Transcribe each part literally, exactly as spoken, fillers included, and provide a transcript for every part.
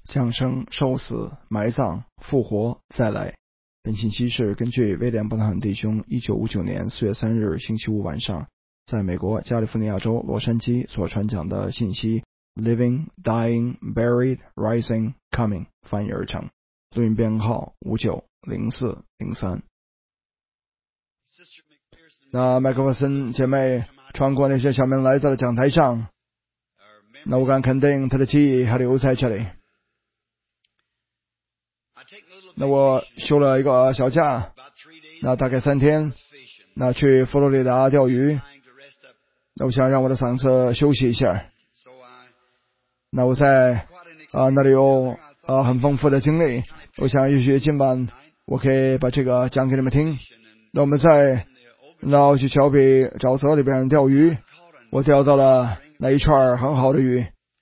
降生、受死、埋葬、复活、再来。本信息是根据威廉·伯特汉弟兄一九五九年四月三日星期五晚上在美国加利福尼亚州洛杉矶所传讲的信息 Living, Dying, Buried, Rising, Coming 翻译而成，录音编号五九零四零三。那麦克弗森姐妹穿过那些小门来到了讲台上，那我敢肯定她的记忆还留在这里。那我休了一个小假，那大概三天，那去佛罗里达钓鱼，那我想让我的嗓子休息一下。那我在啊那里有啊很丰富的经历，我想也许今晚我可以把这个讲给你们听。那我们在那去桥比沼泽里边钓鱼，我钓到了那一串很好的鱼。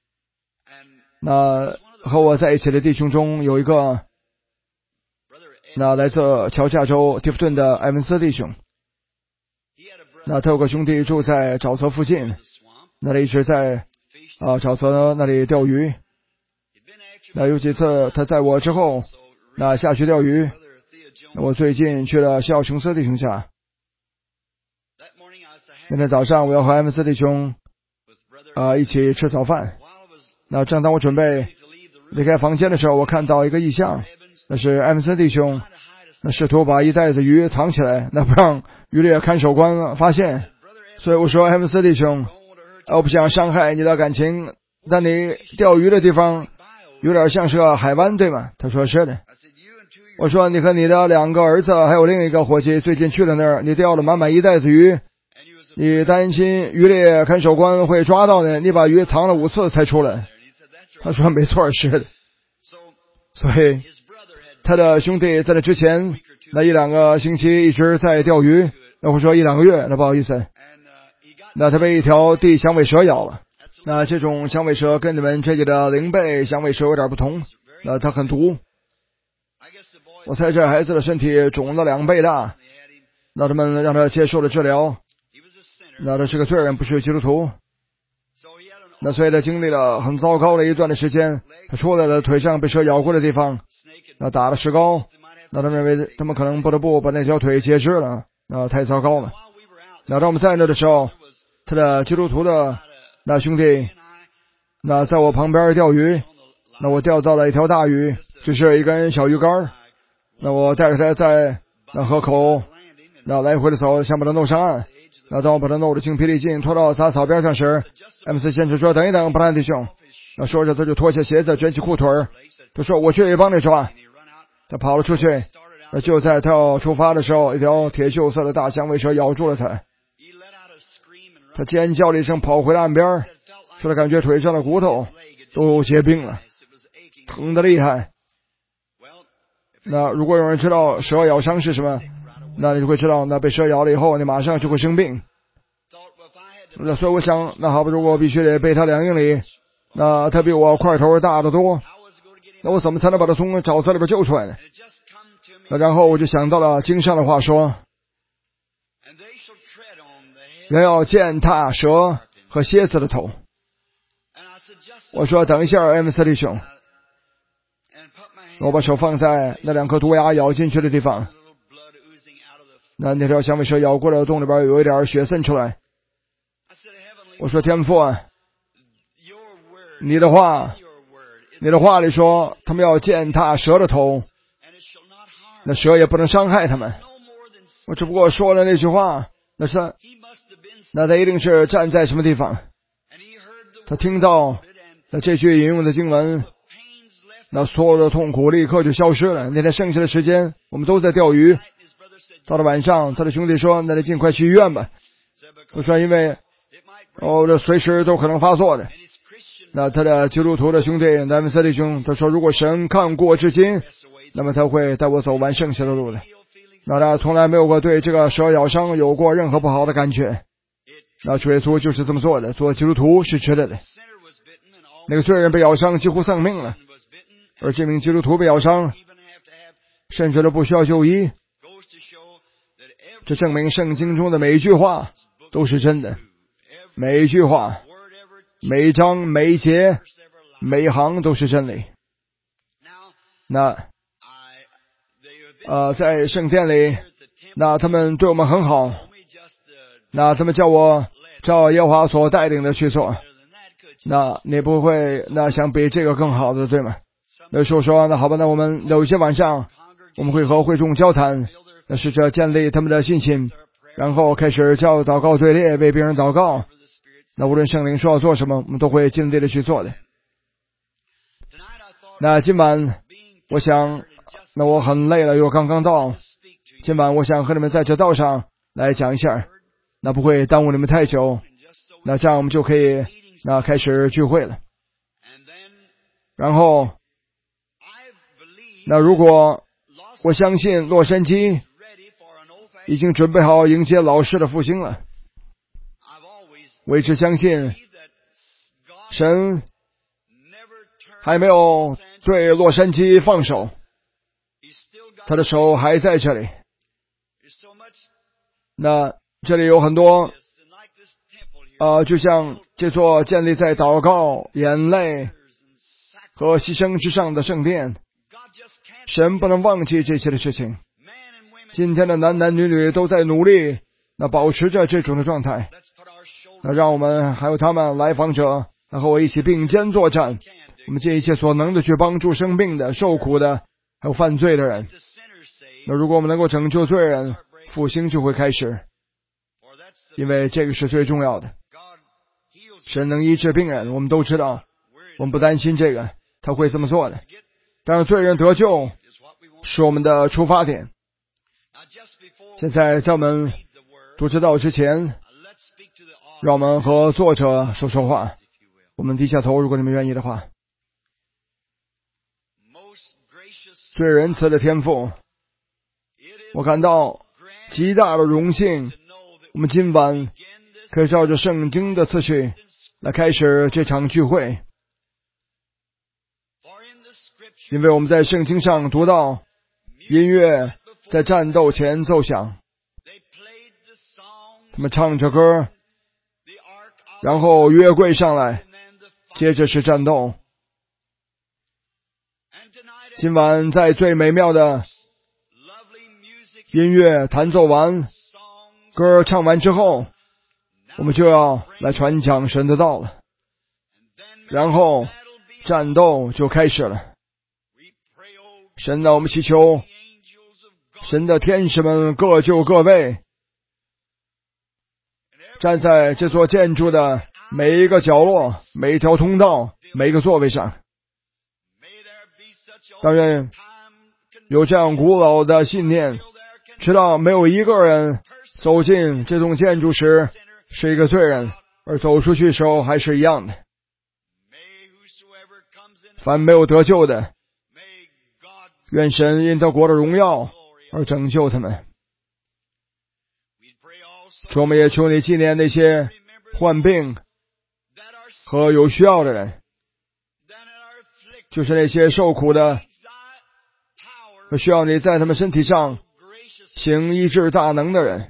那和我在一起的弟兄中有一个那来自乔治亚州蒂夫顿的埃文斯弟兄，那他有个兄弟住在沼泽附近，那里一直在啊沼泽那里钓鱼。那有几次他在我之后那下去钓鱼，我最近去了西奥琼斯弟兄家。那天早上我要和埃文斯弟兄啊一起吃早饭，那正当我准备离开房间的时候，我看到一个异象，那是埃文斯弟兄那试图把一袋子鱼藏起来，那不让渔猎看守官发现。所以我说，埃文斯弟兄，我不想伤害你的感情，但你钓鱼的地方有点像是个海湾，对吗？他说是的。我说你和你的两个儿子还有另一个伙计最近去了那儿，你钓了满满一袋子鱼，你担心渔猎看守官会抓到你，你把鱼藏了五次才出来。他说没错，是的。所以他的兄弟在那之前那一两个星期一直在钓鱼，那我说一两个月，那不好意思，那他被一条地响尾蛇咬了。那这种响尾蛇跟你们这里的灵贝响尾蛇有点不同，那它很毒。我猜这孩子的身体肿了两倍大，那他们让他接受了治疗，那他是个罪人，不是基督徒。那所以他经历了很糟糕的一段的时间，他出来了腿上被蛇咬过的地方，那打了石膏，那他们认为他们可能不得不把那条腿截肢了，那太糟糕了。那当我们在那的时候，他的基督徒的那兄弟那在我旁边钓鱼，那我钓到了一条大鱼，只是一根小鱼竿，那我带着他在那河口那来回的走，想把他弄上岸。那当我把他弄得精疲力尽，拖到杂草边上时，埃文斯先生说等一等，布兰弟兄。那说着他就脱下鞋子，卷起裤腿儿，他说我去帮你抓。他跑了出去，那就在他要出发的时候，一条铁锈色的大响尾蛇咬住了他。他尖叫了一声，跑回了岸边，说他感觉腿上的骨头都结冰了，疼得厉害。那如果有人知道蛇咬伤是什么，那你就会知道，那被蛇咬了以后你马上就会生病。那所以我想，那好不如我必须得背他两英里，那他比我块头大得多，那我怎么才能把他从沼泽里边救出来呢？那然后我就想到了经上的话说，人要践踏蛇和蝎子的头。我说等一下，埃文斯弟兄，我把手放在那两颗毒牙咬进去的地方，那那条响尾蛇咬过的洞里边有一点血渗出来。我说天父啊，你的话你的话里说他们要践踏蛇的头，那蛇也不能伤害他们。我只不过说了那句话，那是那他一定是站在什么地方，他听到那这句引用的经文，那所有的痛苦立刻就消失了。那天剩下的时间我们都在钓鱼，到了晚上他的兄弟说那你尽快去医院吧。我说因为哦这随时都可能发作的。那他的基督徒的兄弟埃文斯弟兄他说，如果神看过至今，那么他会带我走完剩下的路的。那他从来没有过对这个蛇咬伤有过任何不好的感觉。那主耶稣就是这么做的，做基督徒是值得的。那个罪人被咬伤几乎丧命了，而这名基督徒被咬伤甚至都不需要就医，这证明圣经中的每一句话都是真的，每一句话每一章每一节每一行都是真理。 那呃，在圣殿里，那他们对我们很好，那他们叫我照耶和华所带领的去做，那你不会那想比这个更好的，对吗？那说说，那好吧，那我们有一些晚上我们会和会众交谈，那试着建立他们的信心，然后开始叫祷告队列，为别人祷告。那无论圣灵说要做什么，我们都会尽力的去做的。那今晚我想，那我很累了，又刚刚到，今晚我想和你们在这道上来讲一下，那不会耽误你们太久，那这样我们就可以那开始聚会了。然后那如果我相信洛杉矶已经准备好迎接老师的复兴了，我一直相信神还没有对洛杉矶放手，他的手还在这里。那这里有很多呃，就像这座建立在祷告、眼泪和牺牲之上的圣殿，神不能忘记这些的事情。今天的男男女女都在努力，那保持着这种的状态。那让我们还有他们来访者，那和我一起并肩作战，我们尽一切所能的去帮助生病的、受苦的，还有犯罪的人。那如果我们能够拯救罪人，复兴就会开始，因为这个是最重要的。神能医治病人，我们都知道，我们不担心这个，他会这么做的。但是罪人得救是我们的出发点。现在在我们读这道之前，让我们和作者说说话。我们低下头，如果你们愿意的话。最仁慈的天父，我感到极大的荣幸，我们今晚可以照着圣经的次序来开始这场聚会。因为我们在圣经上读到，音乐在战斗前奏响，他们唱着歌，然后约柜上来，接着是战斗。今晚在最美妙的音乐弹奏完，歌唱完之后，我们就要来传讲神的道了，然后战斗就开始了。神啊，我们祈求神的天使们各就各位，站在这座建筑的每一个角落、每一条通道、每一个座位上。但愿有这样古老的信念，直到没有一个人走进这栋建筑时是一个罪人，而走出去时候还是一样的。凡没有得救的，愿神因他国的荣耀而拯救他们。主，我们也求你纪念那些患病和有需要的人，就是那些受苦的，和需要你在他们身体上行医治大能的人。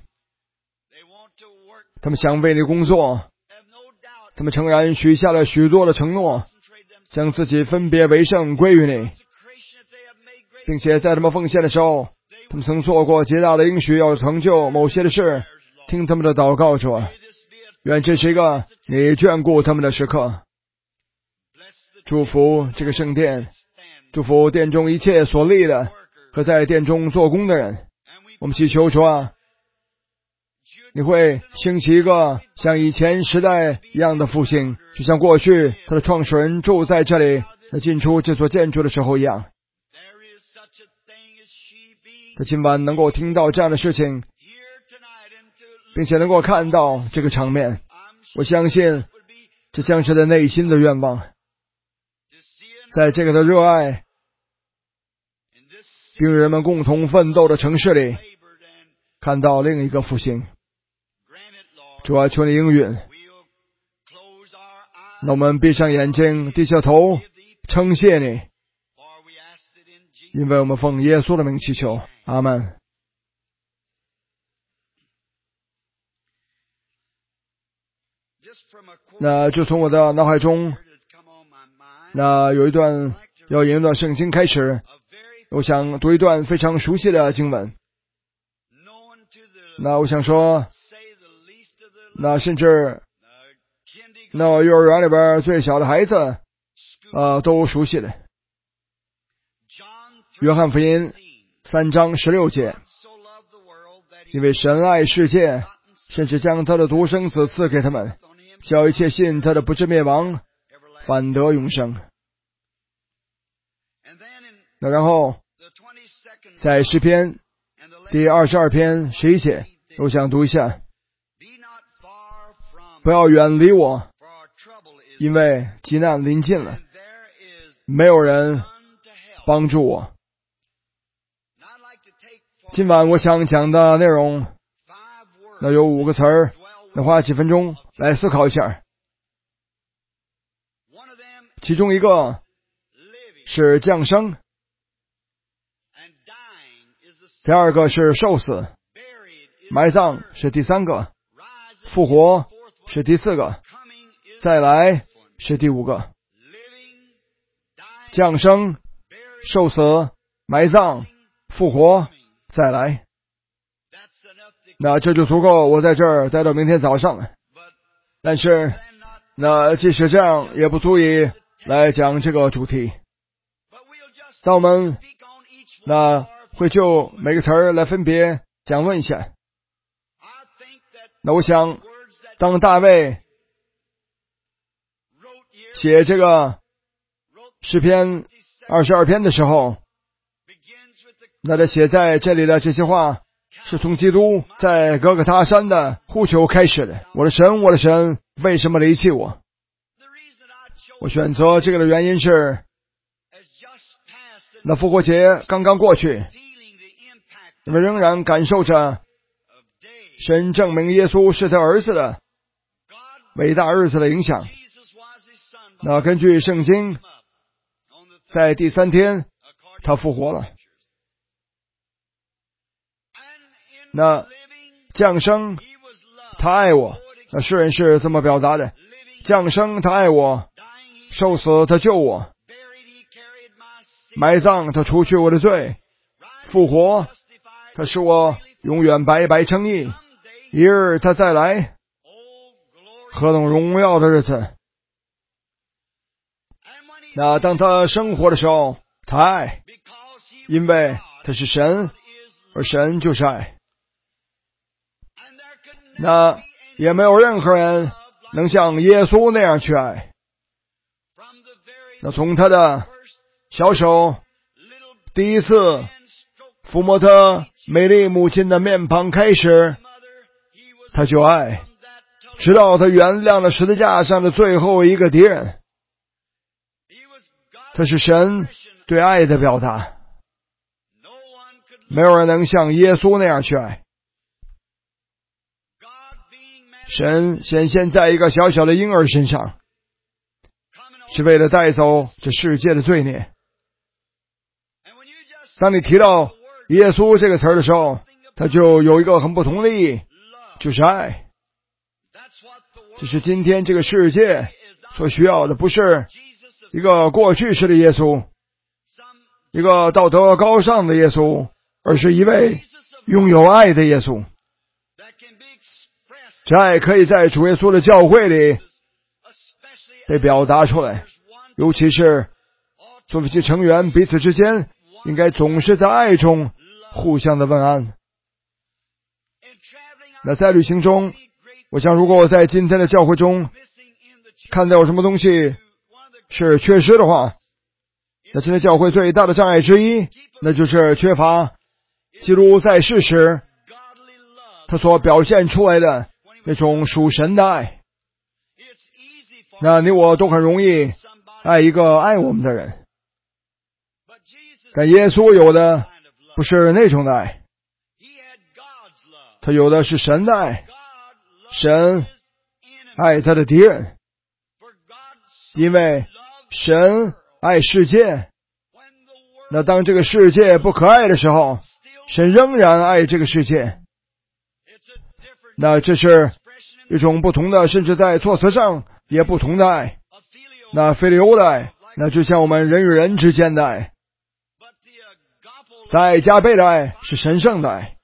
他们想为你工作，他们诚然许下了许多的承诺，将自己分别为圣归于你，并且在他们奉献的时候，他们曾做过极大的应许，要成就某些的事。听他们的祷告，主，愿这是一个你眷顾他们的时刻。祝福这个圣殿，祝福殿中一切所立的和在殿中做工的人。我们祈求主啊，你会兴起一个像以前时代一样的复兴，就像过去他的创始人住在这里，他进出这座建筑的时候一样。他今晚能够听到这样的事情，并且能够看到这个场面，我相信这将是他内心的愿望，在这个的热爱并与人们共同奋斗的城市里，看到另一个复兴。主啊，求你应允。那我们闭上眼睛，低下头，称谢你，因为我们奉耶稣的名祈求，阿们。那就从我的脑海中，那有一段要引用到圣经开始， 我想读一段非常熟悉的经文。那我想说，那甚至那幼儿园里边最小的孩子呃都熟悉的。约翰福音三章十六节，因为神爱世界，甚至将他的独生子赐给他们，叫一切信他的不至灭亡，反得永生。那然后在诗篇第二十二篇十一节，我想读一下，不要远离我，因为急难临近了，没有人帮助我。今晚我想讲的内容，那有五个词儿，那花几分钟来思考一下。其中一个是降生，第二个是受死，埋葬是第三个，复活是第四个，再来是第五个。降生、受死、埋葬、复活，再来。那这就足够我在这儿待到明天早上了。但是那即使这样也不足以来讲这个主题。当我们那会就每个词儿来分别讲论一下。那我想当大卫写这个诗篇二十二篇的时候，那他写在这里的这些话是从基督在哥哥他山的呼求开始的。我的神，我的神，为什么离弃我？我选择这个的原因是，那复活节刚刚过去，我们仍然感受着神证明耶稣是他儿子的伟大日子的影响。那根据圣经，在第三天他复活了。那降生他爱我，那诗人是这么表达的，降生他爱我，受死他救我，埋葬他除去我的罪，复活他使我永远白白称义，一日他再来，何等荣耀的日子。那当他生活的时候，他爱，因为他是神，而神就是爱。那也没有任何人能像耶稣那样去爱。那从他的小手第一次抚摸他美丽母亲的面庞开始，他就爱，直到他原谅了十字架上的最后一个敌人。他是神对爱的表达，没有人能像耶稣那样去爱。神显现在一个小小的婴儿身上，是为了带走这世界的罪孽。当你提到耶稣这个词儿的时候，它就有一个很不同的意义，就是爱。这是今天这个世界所需要的，不是一个过去式的耶稣，一个道德高尚的耶稣，而是一位拥有爱的耶稣。这爱可以在主耶稣的教会里被表达出来，尤其是作为其成员彼此之间应该总是在爱中互相的问安。那在旅行中，我想如果我在今天的教会中看到有什么东西是缺失的话，那今天教会最大的障碍之一，那就是缺乏基督在世时他所表现出来的那种属神的爱。那你我都很容易爱一个爱我们的人，但耶稣有的不是那种的爱，他有的是神的爱。神爱他的敌人，因为神爱世界。那当这个世界不可爱的时候，神仍然爱这个世界。那这是一种不同的，甚至在措辞上也不同的爱。那腓利欧的爱，那就像我们人与人之间的爱。 再加倍的爱是神圣的爱。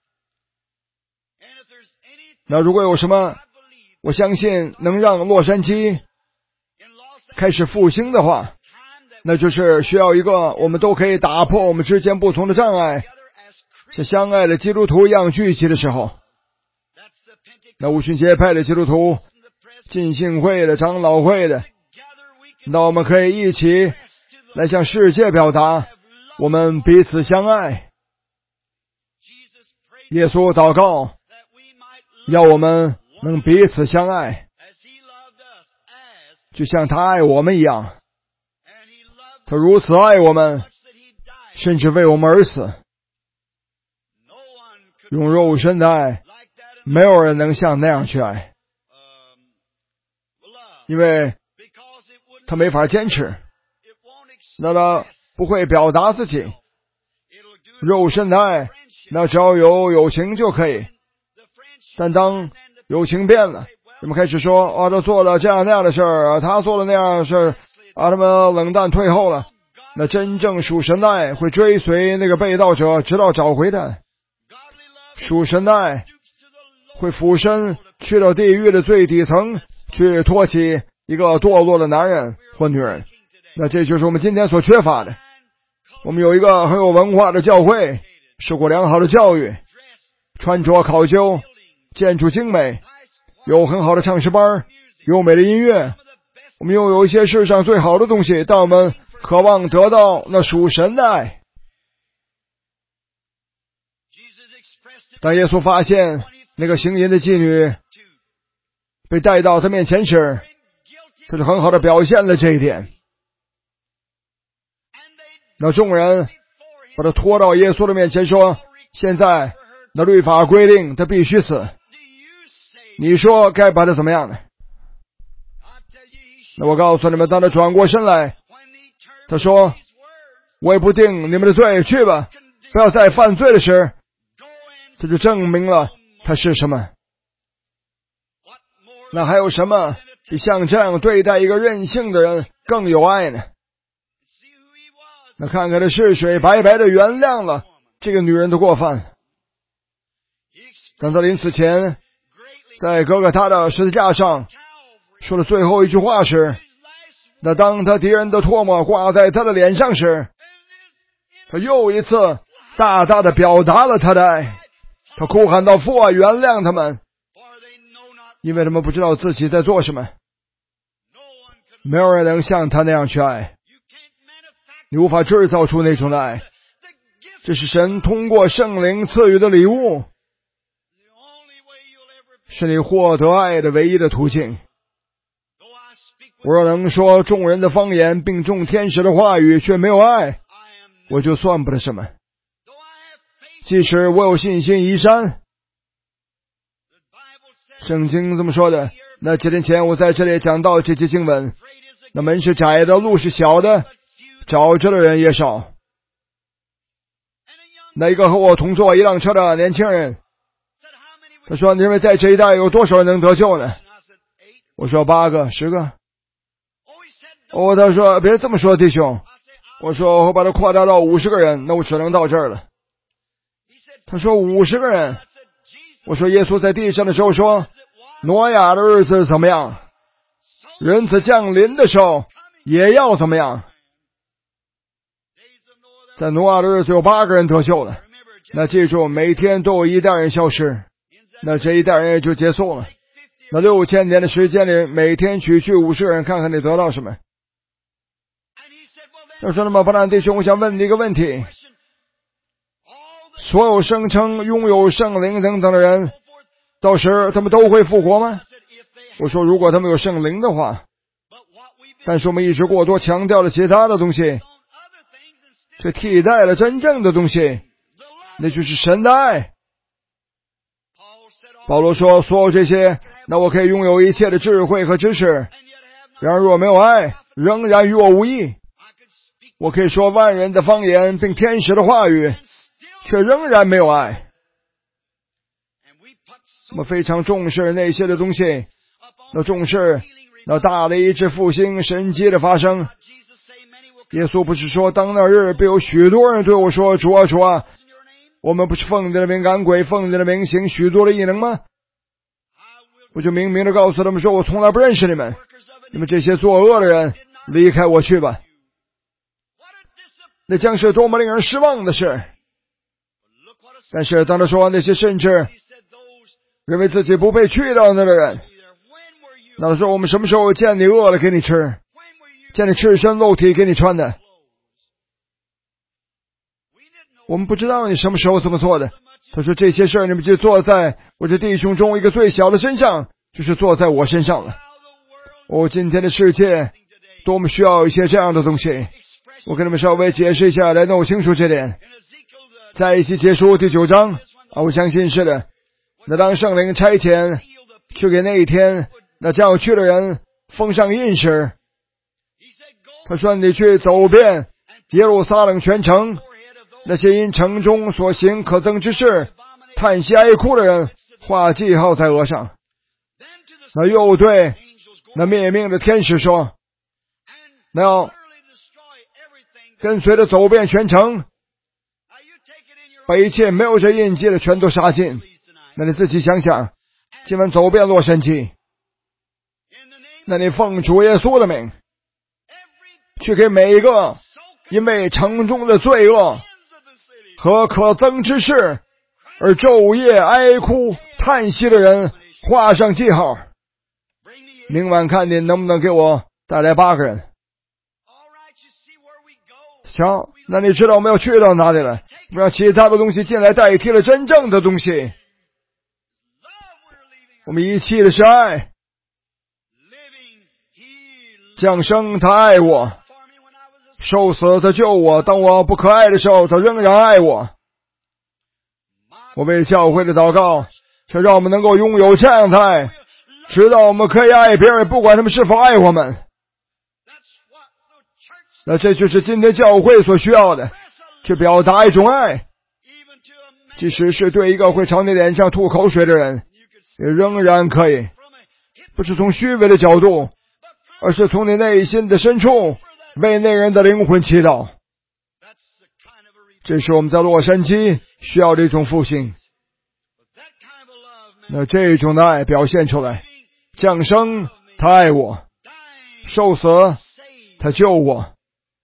那如果有什么我相信能让洛杉矶开始复兴的话，那就是需要一个我们都可以打破我们之间不同的障碍，像相爱的基督徒一样聚集的时候。那五旬节派的基督徒、浸信会的、长老会的，那我们可以一起来向世界表达我们彼此相爱。耶稣祷告要我们能彼此相爱，就像他爱我们一样。他如此爱我们，甚至为我们而死。用肉身的爱，没有人能像那样去爱，因为他没法坚持，那他不会表达自己。肉身的爱，那只要有友情就可以，但当友情变了，人们开始说啊，他做了这样那样的事儿，他做了那样的事儿，啊，他们冷淡退后了。那真正属神的爱会追随那个被盗者，直到找回他。属神的爱会俯身去到地狱的最底层，去托起一个堕落的男人或女人。那这就是我们今天所缺乏的。我们有一个很有文化的教会，受过良好的教育，穿着考究，建筑精美，有很好的唱诗班，优美的音乐。我们拥有一些世上最好的东西，但我们渴望得到那属神的爱。当耶稣发现那个行淫的妓女被带到他面前时，他就很好的表现了这一点。那众人把他拖到耶稣的面前说，现在那律法规定他必须死，你说该把他怎么样呢？那我告诉你们，当他转过身来，他说，我也不定你们的罪，去吧，不要再犯罪的时，这就证明了他是什么。那还有什么比像这样对待一个任性的人更有爱呢？那看看这是谁白白的原谅了这个女人的过犯。当他临死前在哥哥他的十字架上说了最后一句话时，那当他敌人的唾沫挂在他的脸上时，他又一次大大的表达了他的爱。他哭喊道，父啊，原谅他们，因为他们不知道自己在做什么。没有人能像他那样去爱，你无法制造出那种的爱，这是神通过圣灵赐予的礼物，是你获得爱的唯一的途径。我若能说众人的方言并众天使的话语，却没有爱，我就算不得什么。即使我有信心移山，圣经这么说的。那几天前我在这里讲到这节经文，那门是窄的，路是小的，找着的人也少。那一个和我同坐一辆车的年轻人，他说，你认为在这一带有多少人能得救呢？我说八个十个。哦，他说别这么说弟兄。我说我把它扩大到五十个人，那我只能到这儿了。他说五十个人。我说耶稣在地上的时候说，挪亚的日子怎么样，人子降临的时候也要怎么样。在挪亚的日子有八个人得救了，那记住每天都有一代人消失，那这一代人也就结束了。那六千年的时间里，每天取去五十个人，看看你得到什么。要说那么巴兰弟兄，我想问你一个问题，所有声称拥有圣灵等等的人，到时他们都会复活吗？我说如果他们有圣灵的话，但是我们一直过多强调了其他的东西，却替代了真正的东西，那就是神的爱。保罗说，所有这些，那我可以拥有一切的智慧和知识，然而若没有爱，仍然与我无益。我可以说万人的方言并天使的话语，却仍然没有爱。我们非常重视那些的东西，那重视那大的医治复兴神迹的发生。耶稣不是说，当那日必有许多人对我说，主啊主啊， 我们不是奉你的名赶鬼，奉你的名行许多的异能吗？我就明明的告诉他们说，我从来不认识你们，你们这些作恶的人，离开我去吧。那将是多么令人失望的事。但是当他说完那些甚至认为自己不配去到那的人，那他说，我们什么时候见你饿了给你吃，见你赤身露体给你穿的？我们不知道你什么时候这么做的。他说，这些事儿你们就做在我这弟兄中一个最小的身上，就是做在我身上了。哦，今天的世界多么需要一些这样的东西。我跟你们稍微解释一下，来弄清楚这点。在一起结束第九章啊，我相信是的。那当圣灵差遣去给那一天那将要去的人封上印时，他说，你去走遍耶路撒冷全城，那些因城中所行可憎之事叹息哀哭的人，画记号在额上。那又对那灭命的天使说，那要跟随着走遍全城，把一切没有这印记的全都杀尽。那你自己想想，今晚走遍洛杉矶，那你奉主耶稣的名去给每一个因为城中的罪恶和可憎之事而昼夜哀哭叹息的人画上记号。明晚看你能不能给我带来八个人。行，那你知道我们要去到哪里了？我们让其他的东西进来代替了真正的东西。我们遗弃的是爱。降生他爱我，受死他救我，当我不可爱的时候，他仍然爱我。我为教会的祷告，却让我们能够拥有这样的爱，直到我们可以爱别人，不管他们是否爱我们。那这就是今天教会所需要的，去表达一种爱，即使是对一个会朝你脸上吐口水的人，也仍然可以，不是从虚伪的角度，而是从你内心的深处为那人的灵魂祈祷。这是我们在洛杉矶需要的一种复兴。那这种的爱表现出来，降生他爱我，受死他救我。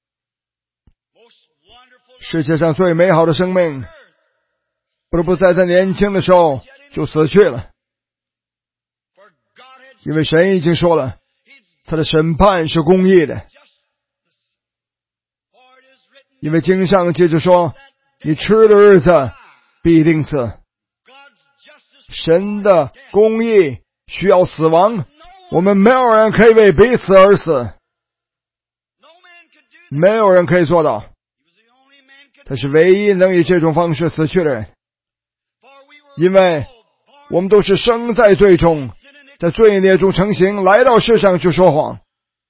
世界上最美好的生命不得不在他年轻的时候就死去了，因为神已经说了，他的审判是公义的。因为经上接着说，你吃的日子必定死。神的公义需要死亡，我们没有人可以为彼此而死，没有人可以做到。他是唯一能以这种方式死去的人，因为我们都是生在罪中，在罪孽中成形，来到世上去说谎。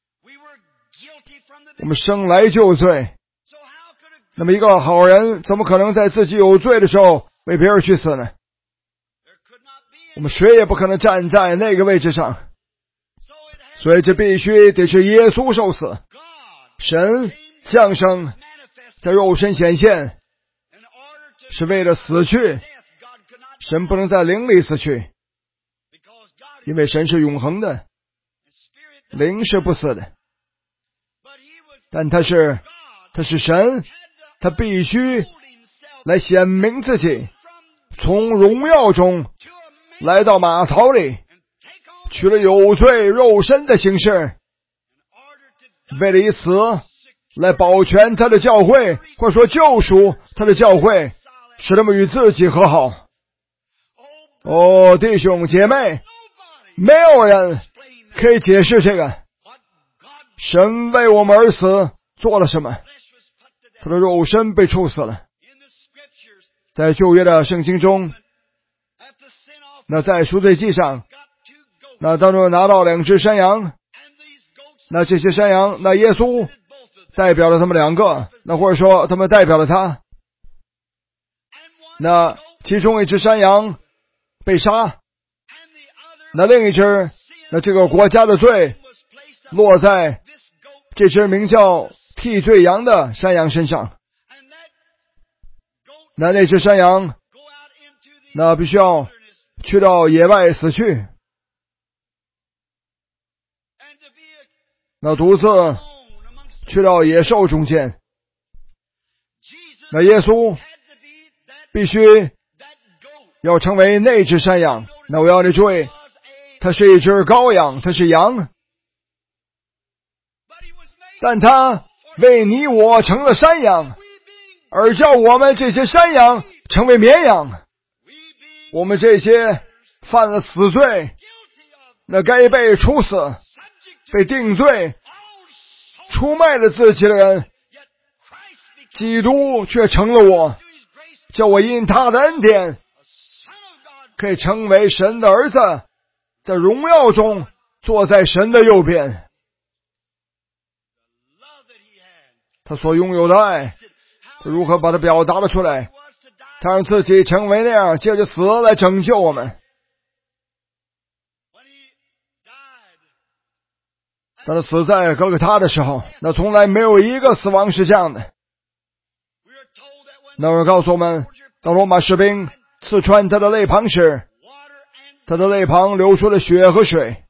我们生来就有罪，那么一个好人怎么可能在自己有罪的时候为别人去死呢？我们谁也不可能站在那个位置上，所以这必须得是耶稣受死，神降生在肉身显现，是为了死去。神不能在灵里死去，因为神是永恒的，灵是不死的。但他是他是神，他必须来显明自己，从荣耀中来到马槽里，取了有罪肉身的形式，为了以死来保全他的教会，或者说救赎他的教会，使他们与自己和好。哦，弟兄姐妹，没有人可以解释这个。神为我们而死做了什么？他的肉身被处死了。在旧约的圣经中，那在赎罪祭上，那当中拿到两只山羊，那这些山羊，那耶稣代表了他们两个，那或者说他们代表了他。那其中一只山羊被杀，那另一只，那这个国家的罪落在这只名叫替罪羊的山羊身上。 那那只山羊，那必须要去到野外死去，那独自去到野兽中间。那耶稣必须要成为那只山羊。那我要你注意，它是一只羔羊，它是羊，但它为你我成了山羊，而叫我们这些山羊成为绵羊。我们这些犯了死罪，那该被处死、被定罪、出卖了自己的人，基督却成了我，叫我因他的恩典可以成为神的儿子，在荣耀中坐在神的右边。他所拥有的爱，他如何把它表达了出来？他让自己成为那样，借着死来拯救我们。当他死在哥哥他的时候，那从来没有一个死亡是这样的。那人告诉我们，当罗马士兵刺穿他的肋旁时，他的肋旁流出了血和水。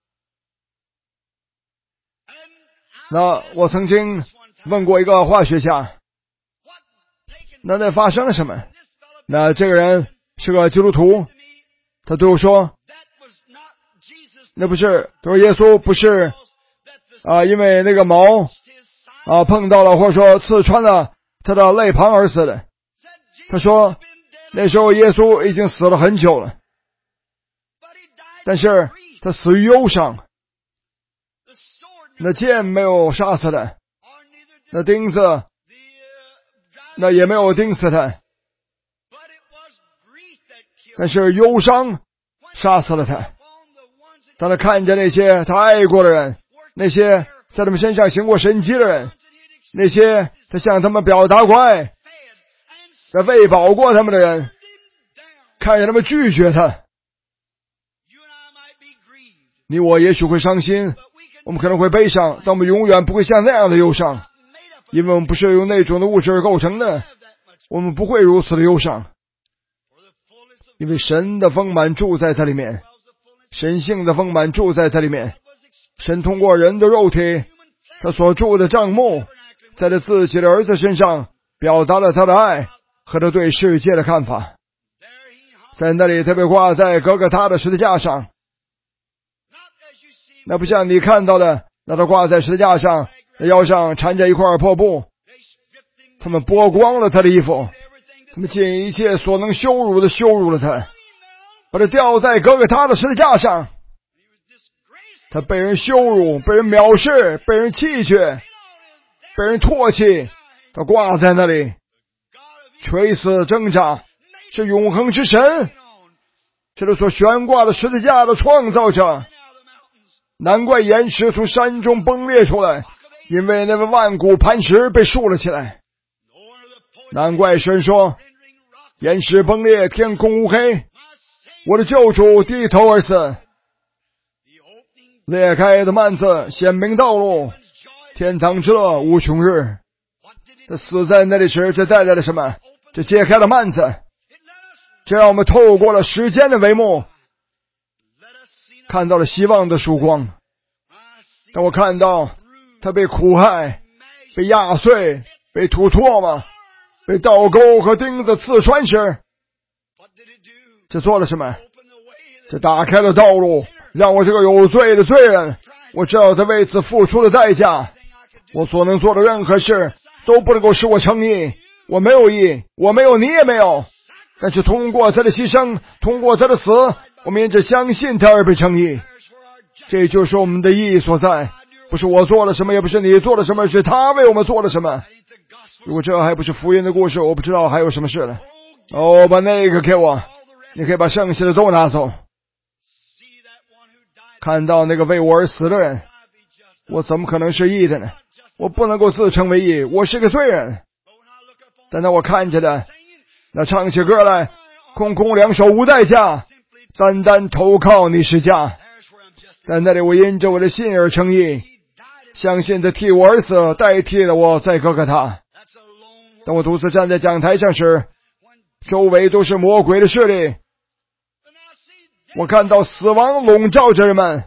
那我曾经问过一个化学家，那那发生了什么？那这个人是个基督徒，他对我说，那不是，他说耶稣不是啊，因为那个矛啊碰到了或者说刺穿了他的肋旁而死的。他说那时候耶稣已经死了很久了，但是他死于忧伤。那剑没有杀死他，那钉子那也没有钉死他，但是忧伤杀死了他。当他看见那些他爱过的人，那些在他们身上行过神迹的人，那些他向他们表达过爱，他喂饱过他们的人，看见他们拒绝他，你我也许会伤心，我们可能会悲伤，但我们永远不会像那样的忧伤，因为我们不是由那种的物质构成的，我们不会如此的忧伤，因为神的丰满住在它里面，神性的丰满住在它里面。神通过人的肉体，他所住的帐幕，在他自己的儿子身上表达了他的爱和他对世界的看法。在那里他被挂在哥哥他的十字架上，那不像你看到的，那他挂在十字架上，那腰上缠着一块破布，他们剥光了他的衣服，他们尽一切所能羞辱的羞辱了他，把他吊在哥哥他的十字架上。他被人羞辱，被人藐视，被人弃绝，被人唾弃，他挂在那里垂死挣扎，是永恒之神，是他所悬挂的十字架的创造者。难怪岩石从山中崩裂出来，因为那个万古磐石被竖了起来。难怪神说，岩石崩裂，天空乌黑，我的救主低头而死。裂开的幔子显明道路，天堂之乐无穷日。他死在那里时，这带来了什么？这揭开了幔子，这让我们透过了时间的帷幕，看到了希望的曙光。当我看到他被苦害，被压碎，被吐唾沫，被刀钩和钉子刺穿时，这做了什么？这打开了道路，让我这个有罪的罪人，我知道他为此付出的代价。我所能做的任何事都不能够使我称义，我没有义，我没有，你也没有。但是通过他的牺牲，通过他的死，我们因着相信他而被称义。这就是我们的意义所在，不是我做了什么，也不是你做了什么，是他为我们做了什么。如果这还不是福音的故事，我不知道还有什么事了。哦，把那个给我，你可以把剩下的都拿走。看到那个为我而死的人，我怎么可能是义的呢？我不能够自称为义，我是个罪人。但当我看着的，那唱起歌来，空空两手无代价，单单投靠你是家。在那里我因着我的信而称义，相信他替我而死，代替了我在哥哥他。当我独自站在讲台上时， 周围都是魔鬼的势力。我看到死亡笼罩着人们，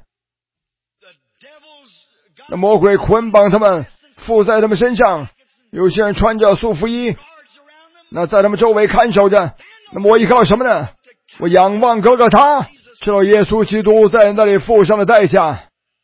那魔鬼捆绑他们，附在他们身上，有些人穿着束缚衣，那在他们周围看守着。那么我依靠什么呢？我仰望哥哥他，知道耶稣基督在那里付上了代价，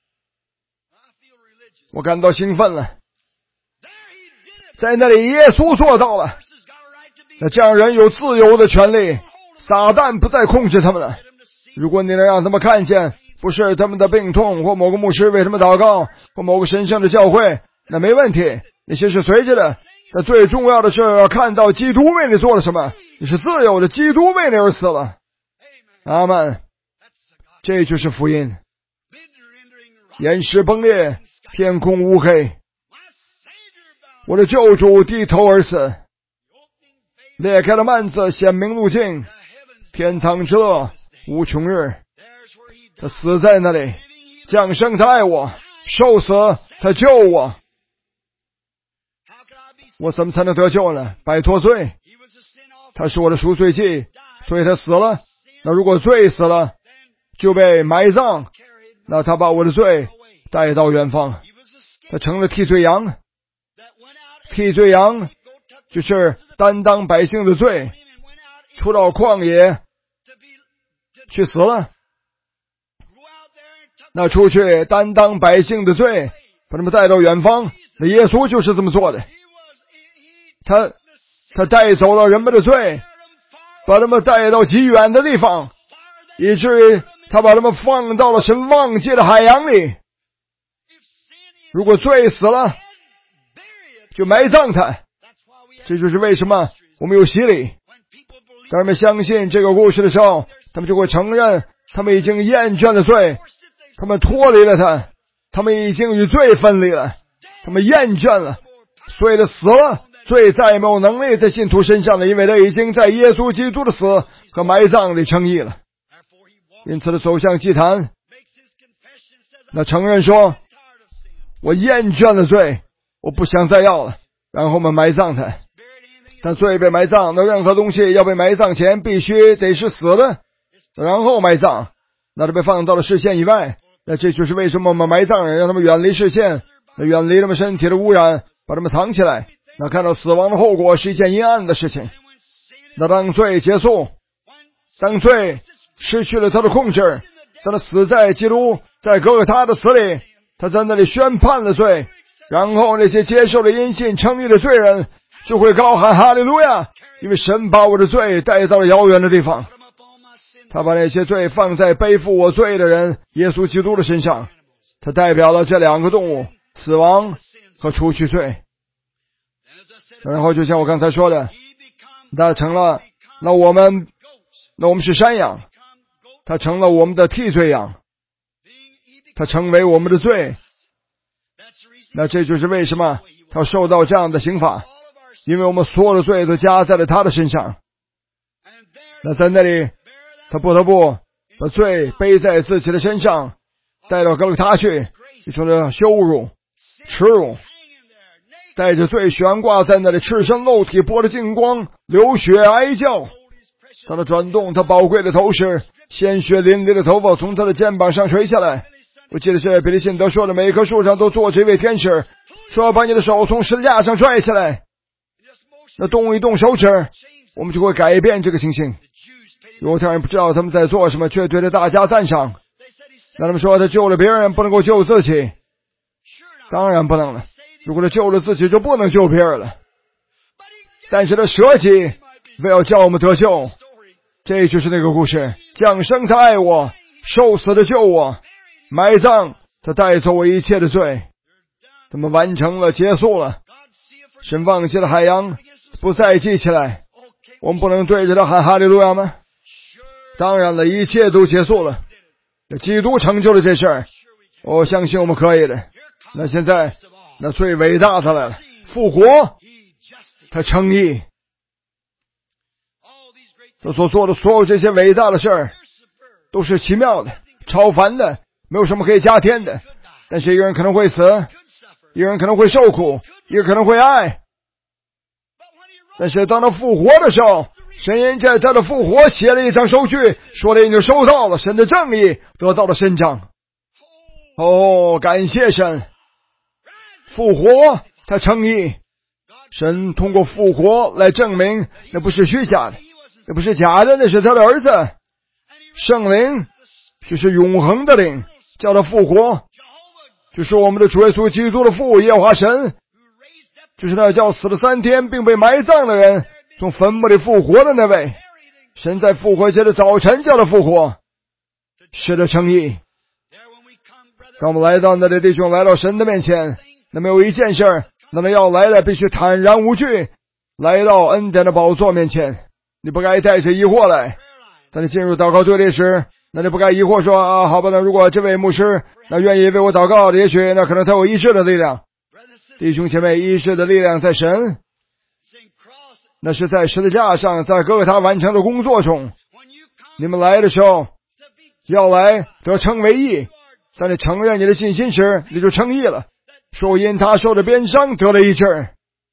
我感到兴奋了。在那里耶稣做到了，那这样人有自由的权利，撒旦不再控制他们了。如果你能让他们看见不是他们的病痛或某个牧师为他们祷告或某个神圣的教会，那没问题，那些是随着的。但最重要的是要看到基督为你做了什么，你是自由的，基督为你而死了。阿们。这就是福音。岩石崩裂，天空乌黑，我的救主低头而死，裂开了幔子，显明路径，天堂之乐无穷日。他死在那里，降生他爱我，受死他救我。我怎么才能得救呢？摆脱罪，他是我的赎罪祭，所以他死了。那如果罪死了，就被埋葬，那他把我的罪带到远方，他成了替罪羊。替罪羊就是担当百姓的罪，出到旷野去死了，那出去担当百姓的罪，把他们带到远方。那耶稣就是这么做的，他他带走了人们的罪，把他们带到极远的地方，以至于他把他们放到了神忘记的海洋里。如果罪死了，就埋葬他。这就是为什么我们有洗礼。当人们相信这个故事的时候，他们就会承认他们已经厌倦了罪，他们脱离了他，他们已经与罪分离了，他们厌倦了，罪的死了，罪再也没有能力在信徒身上了，因为他已经在耶稣基督的死和埋葬里称义了。因此他走向祭坛，那承认说，我厌倦了罪，我不想再要了，然后我们埋葬他。但罪被埋葬，那任何东西要被埋葬前必须得是死的，然后埋葬，那就被放到了视线以外。那这就是为什么我们埋葬人，让他们远离视线，远离他们身体的污染，把他们藏起来。那看到死亡的后果是一件阴暗的事情。那当罪结束，当罪失去了他的控制，当他死在基督在哥哥他的死里，他在那里宣判了罪，然后那些接受了因信称义的罪人就会高喊哈利路亚，因为神把我的罪带到了遥远的地方，他把那些罪放在背负我罪的人耶稣基督的身上。他代表了这两个动物，死亡和除去罪。然后就像我刚才说的，他成了，那我们那我们是山羊，他成了我们的替罪羊，他成为我们的罪。那这就是为什么他受到这样的刑罚，因为我们所有的罪都加在了他的身上。那在那里他不得不把罪背在自己的身上，带到哥哥他去，一种的羞辱耻辱，带着罪悬挂在那里，赤身露体，播着净光，流血哀叫。当他转动他宝贵的头时，鲜血淋漓的头发从他的肩膀上垂下来。我记得是彼得信德说的，每棵树上都坐着一位天使，说把你的手从十字架上拽下来，那动一动手指，我们就会改变这个情形。犹太人不知道他们在做什么，却对着大家赞赏。那他们说他救了别人，不能够救自己。当然不能了，如果他救了自己，就不能救别人了。但是他舍己，为要叫我们得救。这就是那个故事，降生他爱我，受死的救我，埋葬他带走我一切的罪。他们完成了，结束了。神忘记了海洋，不再记起来。我们不能对着他喊哈利路亚吗？当然了，一切都结束了。基督成就了这事儿，我相信我们可以的。那现在那最伟大的来了，复活，他称义，他所做的所有这些伟大的事儿都是奇妙的，超凡的，没有什么可以加添的。但是一个人可能会死，一个人可能会受苦，一个人可能会爱。 但是当他复活的时候，神因着他的复活写了一张收据，说的已经收到了，神的正义得到了伸张。哦，感谢神！复活他称义，神通过复活来证明那不是虚假的，那不是假的，那是他的儿子。圣灵就是永恒的灵，叫他复活，就是我们的主耶稣基督的父耶和华神，就是那叫死了三天并被埋葬的人从坟墓里复活的那位。神在复活节的早晨叫他复活，是的称义。当我们来到那里，弟兄来到神的面前，那么有一件事，那么要来的必须坦然无惧，来到恩典的宝座面前。你不该带着疑惑来，当你进入祷告队列时，那你不该疑惑说啊，好吧，那如果这位牧师那愿意为我祷告，也许那可能他有医治的力量。弟兄姐妹，医治的力量在神，那是在十字架上，在哥哥他完成的工作中。你们来的时候要来得称为义，当你承认你的信心时，你就称义了，说因他受的鞭伤得了医治。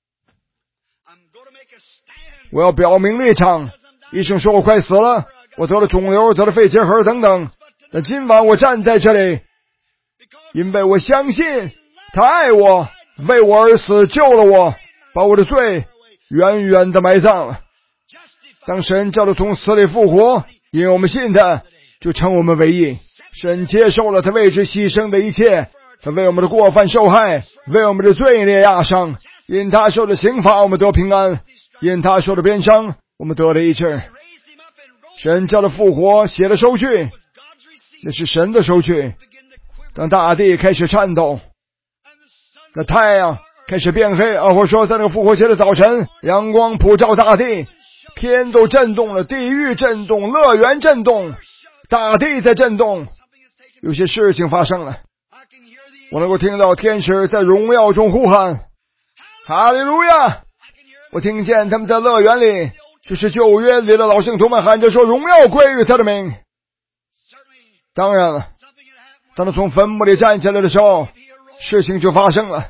我要表明立场，医生说我快死了，我得了肿瘤，得了肺结核等等，但今晚我站在这里，因为我相信他爱我，为我而死，救了我，把我的罪远远的埋葬了。当神叫他从死里复活，因为我们信他，就称我们为义。神接受了他为之牺牲的一切，他为我们的过犯受害，为我们的罪孽压伤，因他受的刑罚我们得平安，因他受的鞭伤我们得了医治。神叫他复活，写了收据，那是神的收据。当大地开始颤抖，那太阳开始变黑啊，或者说在那个复活节的早晨，阳光普照大地，天都震动了，地狱震动，乐园震动，大地在震动，有些事情发生了。我能够听到天使在荣耀中呼喊哈利路亚，我听见他们在乐园里，就是旧约里的老圣徒们喊着说荣耀归于他的名。当然了，当他从坟墓里站起来的时候，事情就发生了。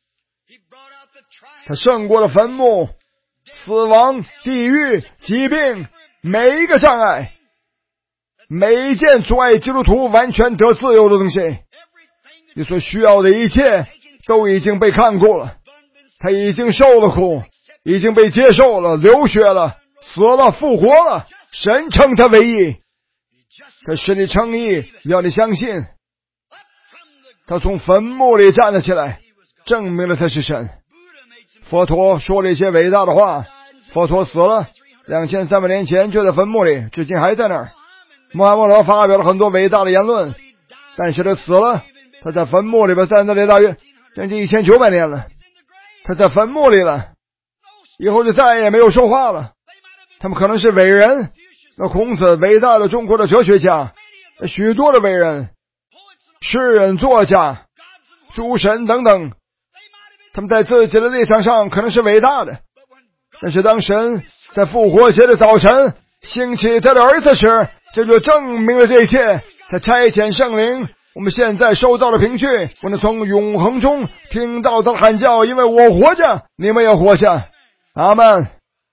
他胜过了坟墓、死亡、地狱、疾病，每一个障碍，每一件阻碍基督徒完全得自由的东西。你所需要的一切都已经被看过了，他已经受了苦，已经被接受了，流血了，死了，复活了，神称他为义。可是你称义，要你相信他从坟墓里站了起来，证明了他是神。佛陀说了一些伟大的话，佛陀死了两千三百年前就在坟墓里，至今还在那儿。穆罕默德发表了很多伟大的言论，但是他死了，他在坟墓里边，在那里大约将近一千九百年了，他在坟墓里了，以后就再也没有说话了。他们可能是伟人，那孔子伟大的中国的哲学家，许多的伟人，诗人、作家、诸神等等，他们在自己的立场上可能是伟大的，但是当神在复活节的早晨兴起他的儿子时，这就证明了这一切。他差遣圣灵，我们现在收到了凭据，我能从永恒中听到他喊叫，因为我活着，你们也活着。阿们。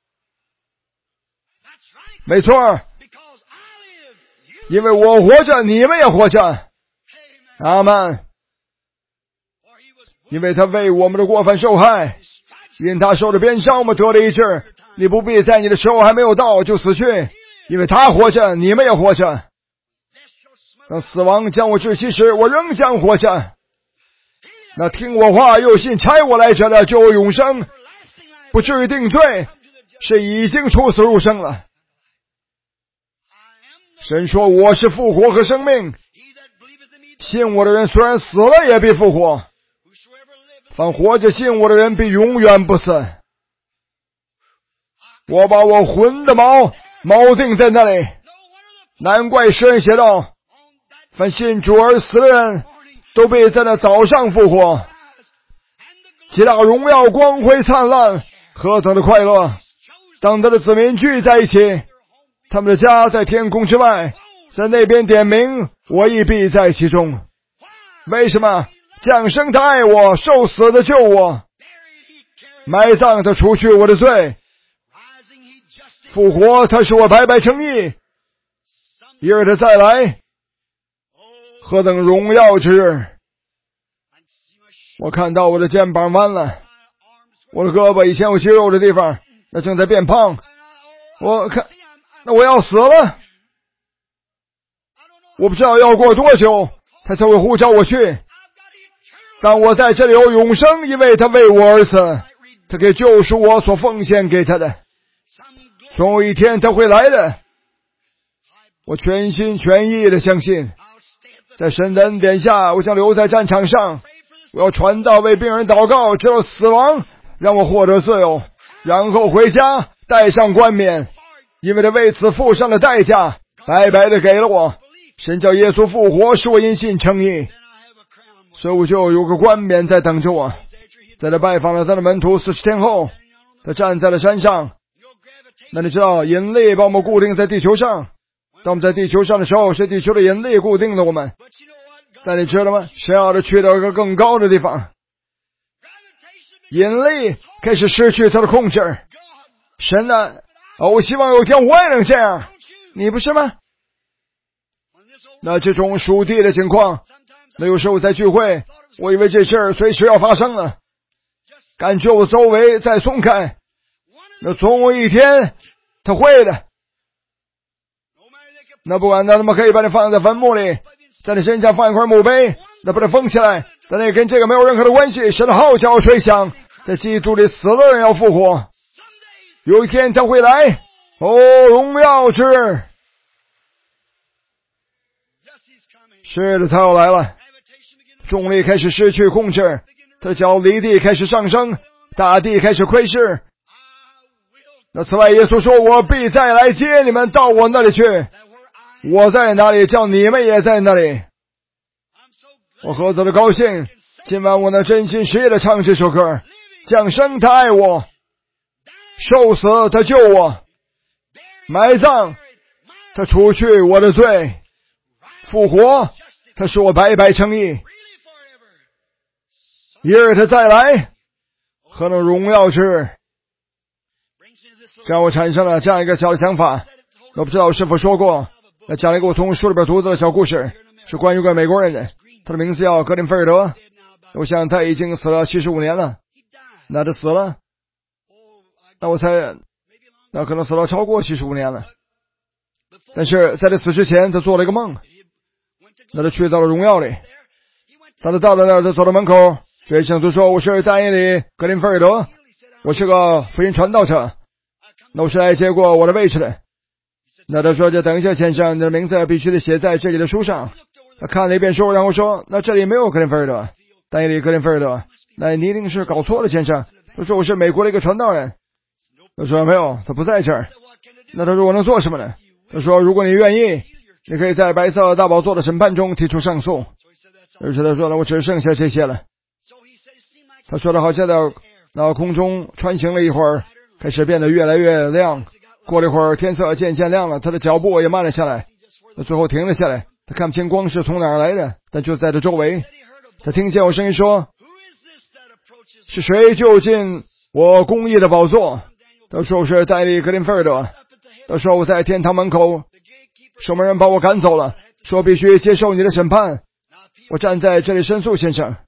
没错，因为我活着，你们也活着。阿们。因为他为我们的过犯受害，因他受的鞭伤我们得了医治。你不必在你的时候还没有到就死去，因为他活着，你们也活着。当死亡将我窒息时，我仍将活着。那听我话又信差我来者的就有永生，不至于定罪，是已经出死入生了。神说我是复活和生命，信我的人虽然死了也必复活，凡活着信我的人必永远不死。我把我魂的锚锚定在那里，难怪诗人写道，凡信主而死的人都必在那早上复活。极大荣耀光辉灿烂，何等的快乐！当他的子民聚在一起，他们的家在天空之外，在那边点名，我亦必在其中。为什么？降生他爱我，受死的救我，埋葬他除去我的罪， 复活他使我白白称义，一日他再来，何等荣耀之日！我看到我的肩膀弯了，我的胳膊以前有肌肉的地方那正在变胖，我看那我要死了，我不知道要过多久他才会呼召我去，但我在这里有永生，因为他为我而死，他给救赎我所奉献给他的，总有一天他会来的，我全心全意的相信，在神的恩典下，我将留在战场上，我要传道，为病人祷告，直到死亡让我获得自由，然后回家戴上冠冕，因为他为此付上了代价，白白的给了我，神叫耶稣复活，使我因信称义，所以我就有个冠冕在等着我。在他拜访了他的门徒四十天后，他站在了山上。那你知道引力把我们固定在地球上，当我们在地球上的时候，是地球的引力固定了我们，但你知道吗？神要他去到一个更高的地方，引力开始失去他的控制。神呢、哦、我希望有一天我也能这样，你不是吗？那这种属地的情况，那有时候在聚会，我以为这事儿随时要发生了，感觉我周围在松开，那总有一天他会的。那不管他们可以把你放在坟墓里，在你身上放一块墓碑，那把它封起来，但那跟这个没有任何的关系。神的号角吹响，在基督里死了人要复活，有一天他会来，哦，荣耀之日。是的，他要来了，重力开始失去控制，他的脚离地开始上升，大地开始窥视。那此外，耶稣说，我必再来接你们到我那里去，我在哪里，叫你们也在那里。我何等的高兴，今晚我能真心实意的唱这首歌。降生他爱我，受死他救我，埋葬他除去我的罪，复活他使我白白称义，一日他再来，何等荣耀之日！这让我产生了这样一个小的想法，我不知道我是否说过，那讲了一个我从书里边读到的小故事，是关于一个美国人的，他的名字叫格林菲尔德。我想他已经死了七十五年了，那他死了，那我猜那可能死了超过七十五年了。但是在他死之前，他做了一个梦，那他去到了荣耀里，当他到了那儿，他走到门口，对圣徒说，我是但以理格林菲尔德，我是个福音传道者，那我是来接过我的位置的。那他说，就等一下先生，你的名字必须得写在这里的书上。他看了一遍书，然后说，那这里没有格林菲尔德，但以理格林菲尔德，那你一定是搞错了先生。他说，我是美国的一个传道人。他说，没有，他不在这儿。那他说，我能做什么呢？他说，如果你愿意，你可以在白色大宝座的审判中提出上诉。而且他说了，我只剩下这些了。他说的好像在那空中穿行了一会儿，开始变得越来越亮，过了一会儿天色渐渐亮了，他的脚步也慢了下来，他最后停了下来，他看不清光是从哪儿来的，但就在他周围，他听见有声音说，是谁就近我公义的宝座？他说，我是戴利格林菲尔德。他说，我在天堂门口，守门人把我赶走了，说必须接受你的审判，我站在这里申诉先生。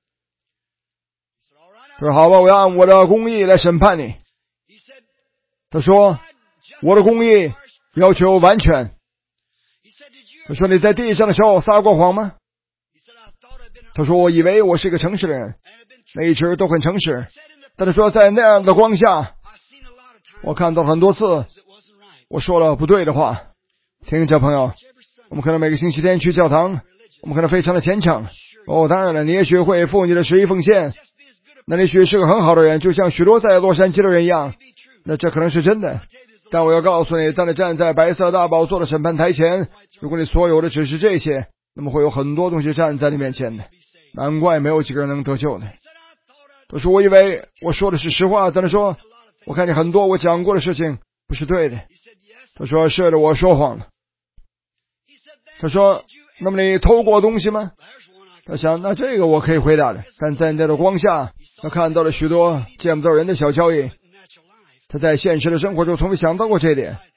他说，好吧，我要按我的公义来审判你。他说，我的公义要求完全。他说，你在地上的时候撒过谎吗？他说，我以为我是一个诚实的人，那一直都很诚实。但他说，在那样的光下，我看到很多次我说了不对的话。听着朋友，我们可能每个星期天去教堂，我们可能非常的虔诚，哦，当然了，你也许会付你的十一奉献，那你也许是个很好的人，就像许多在洛杉矶的人一样，那这可能是真的。但我要告诉你，当你站在白色大宝座的审判台前，如果你所有的只是这些，那么会有很多东西站在你面前的，难怪没有几个人能得救的。他说，我以为我说的是实话，但他说，我看见很多我讲过的事情不是对的。他说，是的，我说谎了。他说，那么你偷过东西吗？他想，那这个我可以回答的，但在那的光下，他看到了许多见不到人的小交易。他在现实的生活中从未想到过这一点，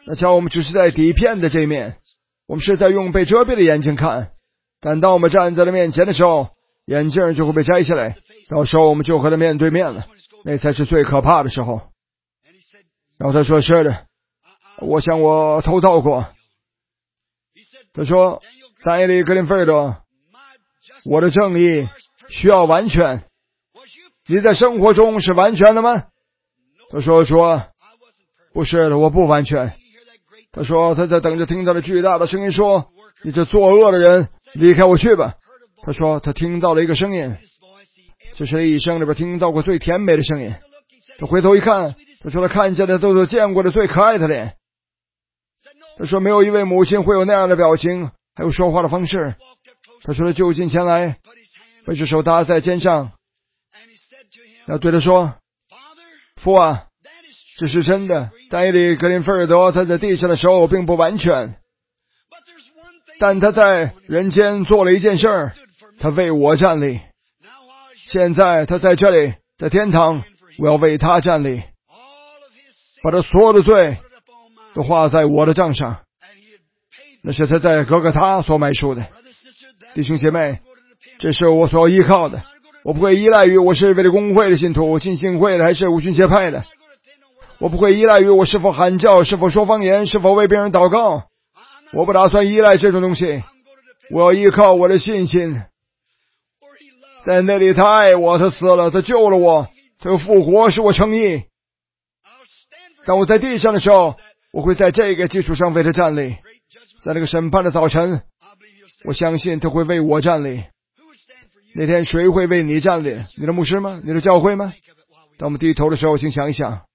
那瞧我们只是在底片的这一面，我们是在用被遮蔽的眼睛看，但当我们站在他面前的时候，眼镜就会被摘下来，到时候我们就和他面对面了，那才是最可怕的时候。然后他说是的，我想我偷盗过。他说但以理格林菲尔德，我的正义需要完全，你在生活中是完全的吗？他说说不是的，我不完全。他说他在等着听到了巨大的声音说，你这作恶的人，离开我去吧。他说他听到了一个声音，这是他一生里边听到过最甜美的声音。他回头一看，他说他看见的都是见过的最可爱的脸。他说没有一位母亲会有那样的表情还有说话的方式。他说他就近前来，把这手搭在肩上，然后对他说，父啊，这是真的，但以理格林菲尔德他在地上的时候并不完全，但他在人间做了一件事儿，他为我站立。现在他在这里，在天堂，我要为他站立，把他所有的罪都画在我的账上。那是他在哥哥他所买赎的。弟兄姐妹，这是我所要依靠的，我不会依赖于我是为了公会的信徒、浸信会的还是五旬节派的，我不会依赖于我是否喊叫、是否说方言、是否为别人祷告，我不打算依赖这种东西。我要依靠我的信心，在那里他爱我，他死了，他救了我，他又复活使我称义。当我在地上的时候，我会在这个基础上为他站立。在那个审判的早晨，我相信他会为我站立。那天谁会为你站立？你的牧师吗？你的教会吗？当我们低头的时候，请想一想，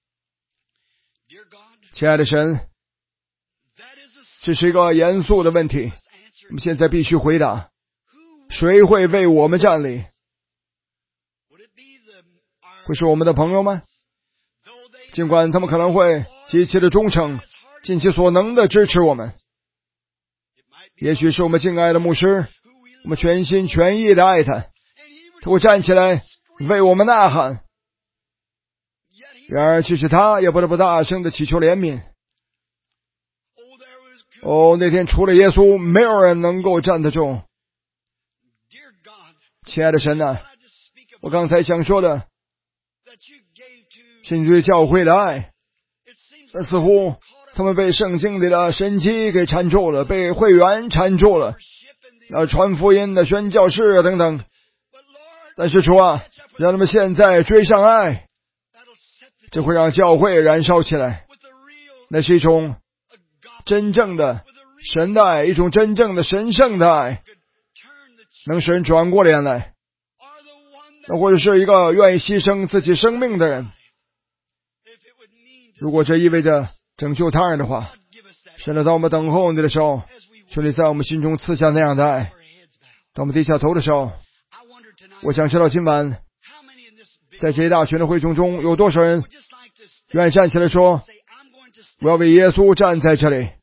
亲爱的神，这是一个严肃的问题，我们现在必须回答，谁会为我们站立？会是我们的朋友吗？尽管他们可能会极其的忠诚，尽其所能的支持我们，也许是我们敬爱的牧师，我们全心全意的爱他，他会站起来为我们呐喊。然而即使他也不得不大声的祈求怜悯。哦，那天除了耶稣，没有人能够站得住。亲爱的神啊，我刚才想说的是你对教会的爱，但似乎他们被圣经里的神迹给缠住了，被会员缠住了，那传福音的宣教士啊等等。但是主啊，让他们现在追上爱，这会让教会燃烧起来。那是一种真正的神的爱，一种真正的神圣的爱，能使人转过脸来。那或者是一个愿意牺牲自己生命的人，如果这意味着拯救他人的话，神啊，当我们等候你的时候，求你在我们心中赐下那样的爱。当我们低下头的时候，我想知道今晚在这一大群的会众中，有多少人愿意站起来说，我要为耶稣站在这里。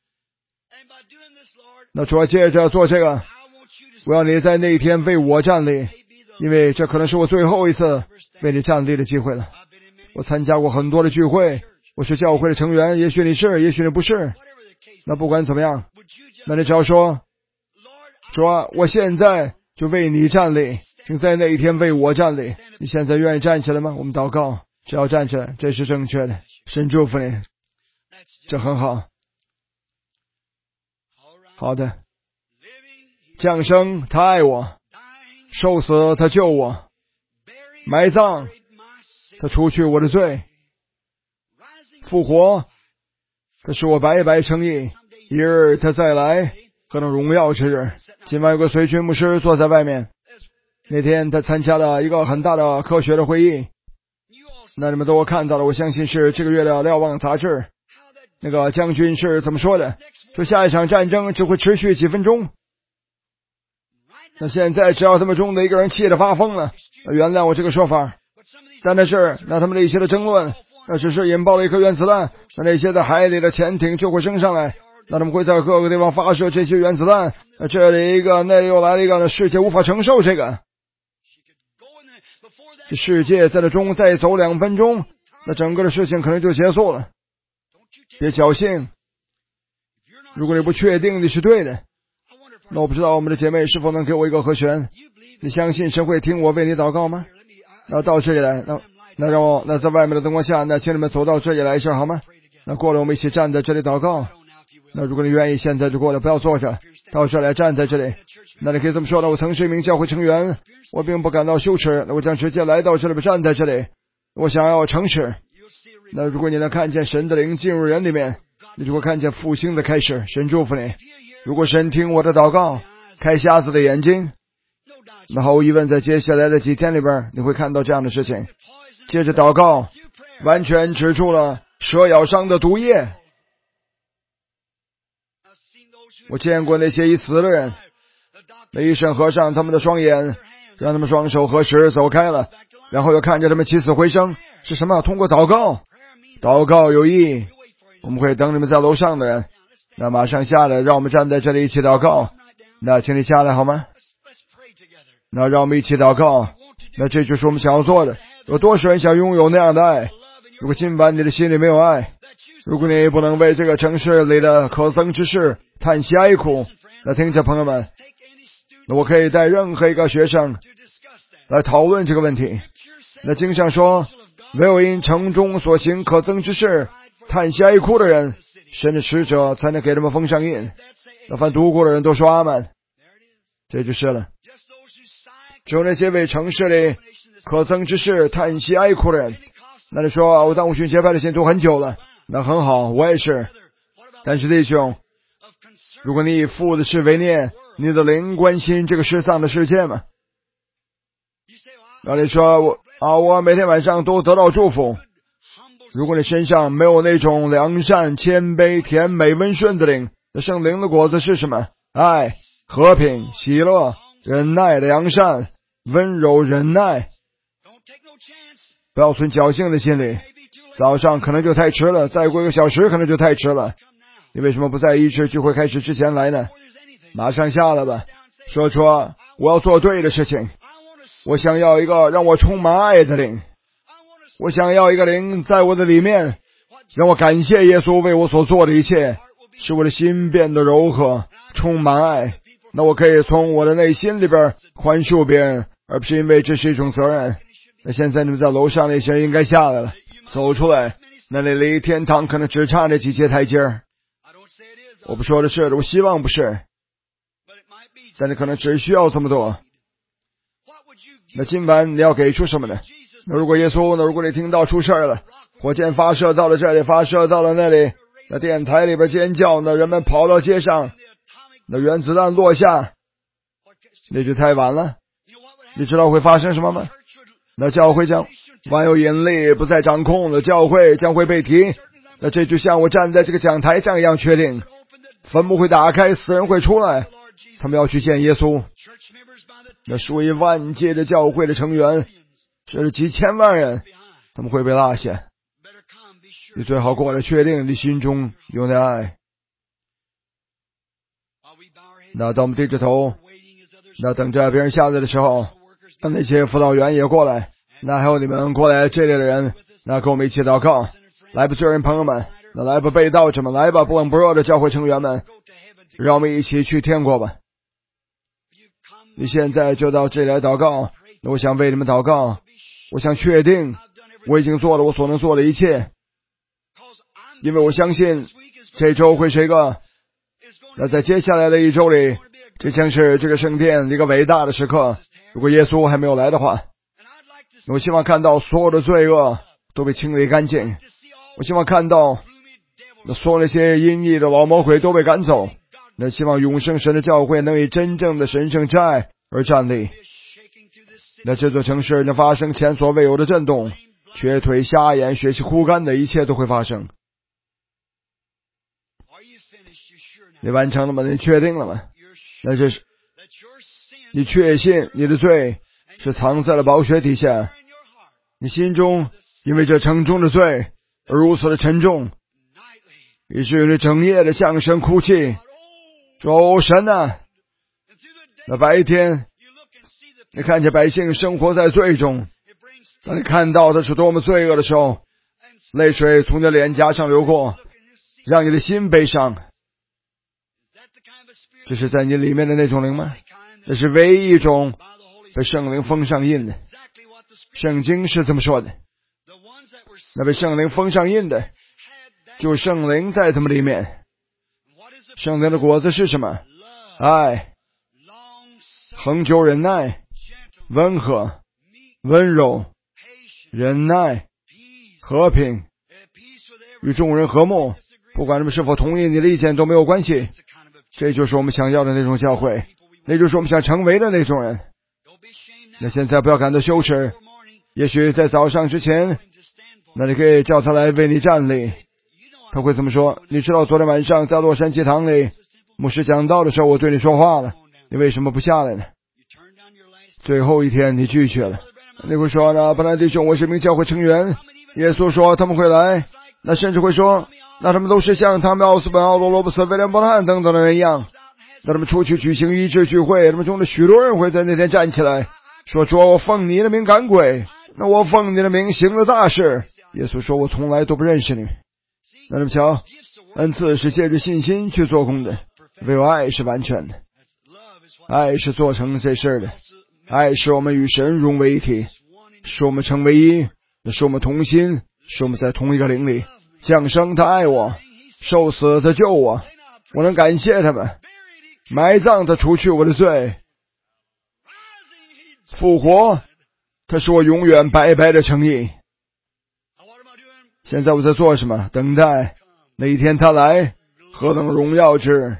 那主要借着做这个，我要你在那一天为我站立，因为这可能是我最后一次为你站立的机会了。我参加过很多的聚会，我是教会的成员，也许你是，也许你不是。那不管怎么样，那你只要说，主啊，我现在就为你站立，请在那一天为我站立。你现在愿意站起来吗？我们祷告，只要站起来，这是正确的。神祝福你，这很好。好的，降生他爱我，受死他救我，埋葬他除去我的罪，复活他使我白白称义，一日他再来，何等荣耀之日。今晚有个随军牧师坐在外面，那天他参加了一个很大的科学的会议，那你们都看到了，我相信是这个月的瞭望杂志。那个将军是怎么说的？说下一场战争只会持续几分钟。那现在只要他们中的一个人气得发疯了，原谅我这个说法，但那是那他们的一些的争论，那只是引爆了一颗原子弹，那那些在海里的潜艇就会升上来，那他们会在各个地方发射这些原子弹，那这里一个那里又来了一个，那世界无法承受这个。这世界在这中再走两分钟，那整个的事情可能就结束了。别侥幸， 如果你不确定你是对的，那我不知道我们的姐妹是否能给我一个和弦。你相信神会听我为你祷告吗？那到这里来，那那让我那在外面的灯光下，那请你们走到这里来一下好吗？那过来我们一起站在这里祷告。那如果你愿意，现在就过来，不要坐着，到这里来站在这里。那你可以这么说的：我曾是一名教会成员，我并不感到羞耻，那我将直接来到这里，站在这里。我想要诚实。那如果你能看见神的灵进入人里面，你就会看见复兴的开始。神祝福你。如果神听我的祷告，开瞎子的眼睛，那毫无疑问在接下来的几天里边你会看到这样的事情。接着祷告完全止住了蛇咬伤的毒液。我见过那些已死的人，那医生合上他们的双眼，让他们双手合十走开了，然后又看着他们起死回生。是什么？通过祷告。祷告有意义。我们会等你们在楼上的人，那马上下来，让我们站在这里一起祷告。那请你下来好吗？那让我们一起祷告。那这就是我们想要做的。有多少人想拥有那样的爱？如果今晚你的心里没有爱，如果你不能为这个城市里的可憎之事叹息哀哭，那听着朋友们，那我可以带任何一个学生来讨论这个问题。那经上说，唯有因城中所行可憎之事叹息哀哭的人，神的使者才能给他们封上印。那凡读过的人都说阿们。这就是了。只有那些为城市里可憎之事叹息哀哭的人。那你说我当五旬节派的信徒很久了，那很好，我也是。但是弟兄，如果你以父的事为念，你的灵关心这个世上的世界吗？然后你说我啊，我每天晚上都得到祝福。如果你身上没有那种良善、谦卑、甜美、温顺的灵，那圣灵的果子是什么？爱、和平、喜乐、忍耐、良善、温柔、忍耐。不要存侥幸的心理，早上可能就太迟了，再过一个小时可能就太迟了。你为什么不在医治聚会开始之前来呢？马上下来吧，说出我要做对的事情。我想要一个让我充满爱的灵，我想要一个灵在我的里面，让我感谢耶稣为我所做的一切，使我的心变得柔和，充满爱。那我可以从我的内心里边宽恕别人，而不是因为这是一种责任。那现在你们在楼上那些人应该下来了，走出来，那里离天堂可能只差那几阶台阶。我不说的是，我希望不是，但你可能只需要这么多。那今晚你要给出什么呢？那如果耶稣，那如果你听到出事了，火箭发射到了这里，发射到了那里，那电台里边尖叫，那人们跑到街上，那原子弹落下，那就太晚了。你知道会发生什么吗？那教会将万有引力不再掌控了，教会将会被提。那这就像我站在这个讲台上一样确定，坟墓会打开，死人会出来，他们要去见耶稣。那数以万计的教会的成员，甚至几千万人，他们会被落下。你最好过来确定你心中有那爱。那当我们低着头，那等着别人下来的时候，那那些辅导员也过来，那还有你们过来这里的人，那跟我们一起祷告。来吧，罪人朋友们，那来吧，被盗者们，来吧，不冷不热的教会成员们，让我们一起去天国吧。你现在就到这里来祷告，那我想为你们祷告，我想确定我已经做了我所能做的一切，因为我相信这周会是一个，那在接下来的一周里，这将是这个圣殿一个伟大的时刻。如果耶稣还没有来的话，我希望看到所有的罪恶都被清理干净，我希望看到那所有那些阴翳的老魔鬼都被赶走，那希望永生神的教会能以真正的神圣之爱而站立。那这座城市能发生前所未有的震动，瘸腿、瞎眼、血气枯干的一切都会发生。你完成了吗？你确定了吗？那这是你确信你的罪是藏在了宝血底下，你心中因为这城中的罪而如此的沉重，以至于你整夜的向神哭泣，说哦神啊，那白天你看见百姓生活在罪中，当你看到的是多么罪恶的时候，泪水从你的脸颊上流过，让你的心悲伤。 这是在你里面的那种灵吗？这是唯一一种被圣灵封上印的。圣经是这么说的，那被圣灵封上印的，就圣灵在他们里面。圣灵的果子是什么？爱、恒久忍耐、温和、温柔、忍耐、和平，与众人和睦。不管他们是否同意你的意见都没有关系。这就是我们想要的那种教会，那就是我们想成为的那种人。那现在不要感到羞耻，也许在早上之前，那你可以叫他来为你站立。他会这么说：你知道昨天晚上在洛杉矶堂里牧师讲道的时候，我对你说话了，你为什么不下来呢？最后一天你拒绝了。你会说呢，本来弟兄，我是一名教会成员，耶稣说他们会来，那甚至会说，那他们都是像汤姆奥斯本、奥罗罗布斯、威廉伯汉等等的人一样，那他们出去举行医治聚会，他们中的许多人会在那天站起来说，主，我奉你的名赶鬼，那我奉你的名行了大事。耶稣说，我从来都不认识你们。那么瞧，恩赐是借着信心去做工的，唯有爱是完全的，爱是做成这事的，爱使我们与神融为一体，使我们成为一，使我们同心，使我们在同一个灵里。降生他爱我，受死他救我，我能感谢他们。埋葬他除去我的罪，复活他使我永远白白的称义。现在我在做什么？等待那一天他来，何等荣耀之。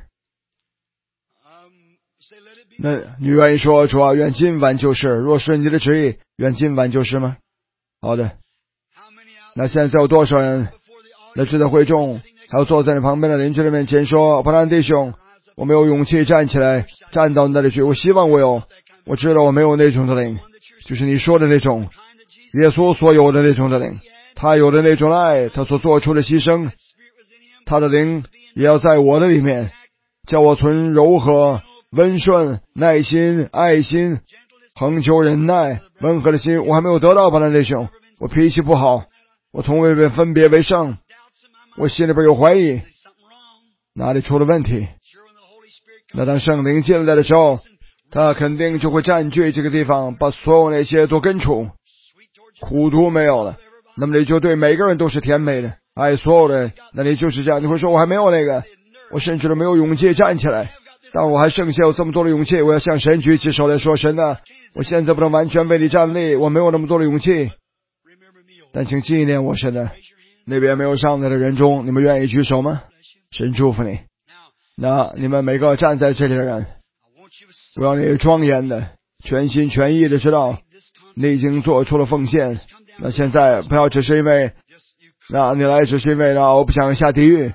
那你愿意说，主啊，愿今晚就是，若是你的旨意，愿今晚就是吗？好的。那现在有多少人那就在会众，还有坐在你旁边的邻居的面前说，布兰弟兄，我没有勇气站起来站到那里去，我希望我有，我知道我没有那种的灵，就是你说的那种耶稣所有的那种的灵，他有的那种爱，他所做出的牺牲，他的灵也要在我的里面，叫我存柔和、温顺、耐心、爱心、恒久忍耐、温和的心。我还没有得到，布兰弟兄，我脾气不好，我从未被分别为圣，我心里边有怀疑，哪里出了问题？那当圣灵进来的时候，他肯定就会占据这个地方，把所有那些都根除，苦毒没有了。那么你就对每个人都是甜美的，爱所有人。那你就是这样，你会说我还没有那个，我甚至都没有勇气站起来，但我还剩下有这么多的勇气，我要向神举起手来说，神啊，我现在不能完全为你站立，我没有那么多的勇气，但请纪念我，神啊。那边没有上来的人中，你们愿意举手吗？神祝福你。那你们每个站在这里的人，我要你庄严的、全心全意的知道，你已经做出了奉献。那现在不要只是因为，那你来只是因为呢，我不想下地狱。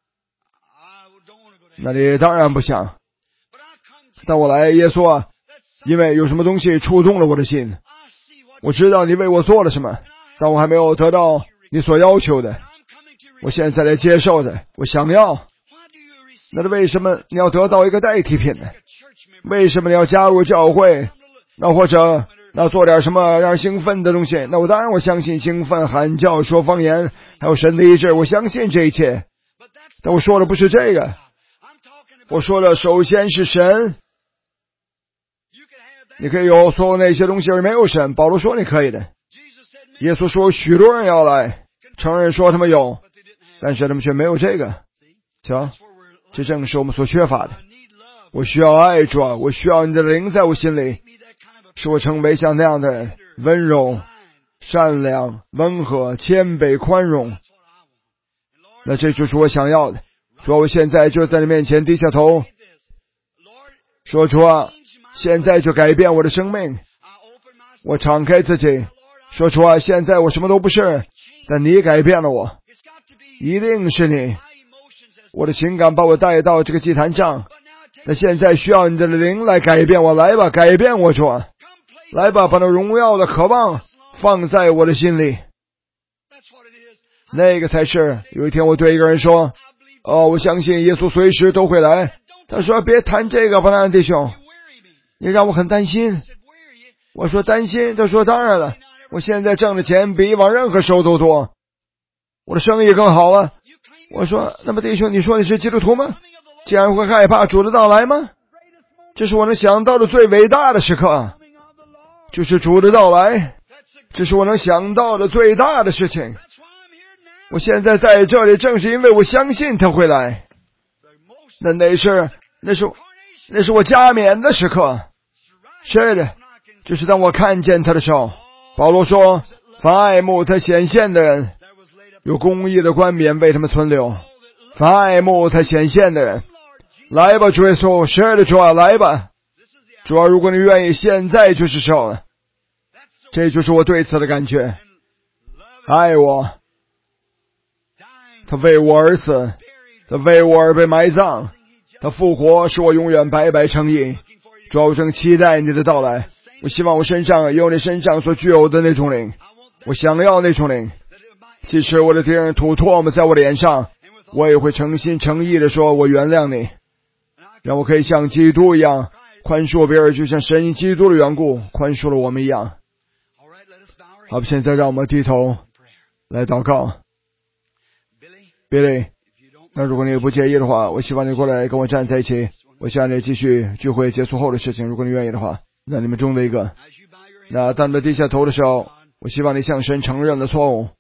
那你当然不想。但我来，耶稣啊，因为有什么东西触动了我的心，我知道你为我做了什么，但我还没有得到你所要求的，我现在来接受的，我想要。那为什么你要得到一个代替品呢？为什么你要加入教会？那或者那做点什么让人兴奋的东西？那我当然我相信兴奋、喊叫、说方言，还有神的医治，我相信这一切。但我说的不是这个，我说的首先是神。你可以有所有那些东西而没有神，保罗说你可以的。耶稣说许多人要来，承认说他们有，但是他们却没有这个。瞧，这正是我们所缺乏的。我需要爱，主啊，我需要你的灵在我心里，使我成为像那样的人，温柔、善良、温和、谦卑、宽容。那这就是我想要的。主啊，我现在就在你面前低下头，说主啊，现在就改变我的生命。我敞开自己，说主啊，现在我什么都不是，但你改变了我，一定是你。我的情感把我带到这个祭坛上，那现在需要你的灵来改变我，来吧，改变我，主啊，来吧，把那荣耀的渴望放在我的心里。那个才是。有一天我对一个人说，哦，我相信耶稣随时都会来。他说别谈这个，伯南弟兄，你让我很担心。我说担心？他说当然了，我现在挣的钱比以往任何时候都多，我的生意更好了。我说那么弟兄，你说你是基督徒吗？ 竟然会害怕主的到来吗？这是我能想到的最伟大的时刻，就是主的到来。这是我能想到的最大的事情。我现在在这里，正是因为我相信他会来。那那是那是那是我加冕的时刻。是的，就是当我看见他的时候。保罗说，凡爱慕他显现的人，有公义的冠冕为他们存留。凡爱慕他显现的人，来吧，主耶稣，是的，主啊，来吧。主啊，如果你愿意，现在就是时候了。这就是我对此的感觉。爱我，他为我而死，他为我而被埋葬，他复活使我永远白白称义。主啊，我正期待你的到来。我希望我身上有你身上所具有的那种灵，我想要那种灵。即使我的敌人吐唾沫在我的脸上，我也会诚心诚意地说，我原谅你，让我可以像基督一样宽恕别人，就像神因基督的缘故宽恕了我们一样。好，现在让我们低头来祷告。Billy， 那如果你不介意的话，我希望你过来跟我站在一起。我希望你继续聚会结束后的事情，如果你愿意的话。那你们中的一个，那当你们低下头的时候，我希望你向神承认了错误。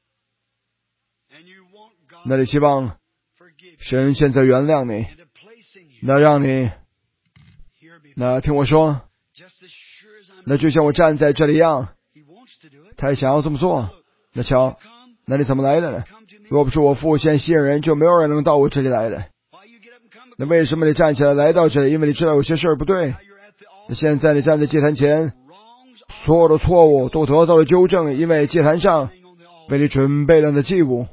那你希望神现在原谅你，那让你，那听我说，那就像我站在这里一样，他也想要这么做。那瞧，那你怎么来的呢？若不是我父先吸引人，就没有人能到我这里来的。那为什么你站起来来到这里？因为你知道有些事儿不对。那现在你站在祭坛前，所有的错误都得到了纠正，因为祭坛上为你准备了的祭物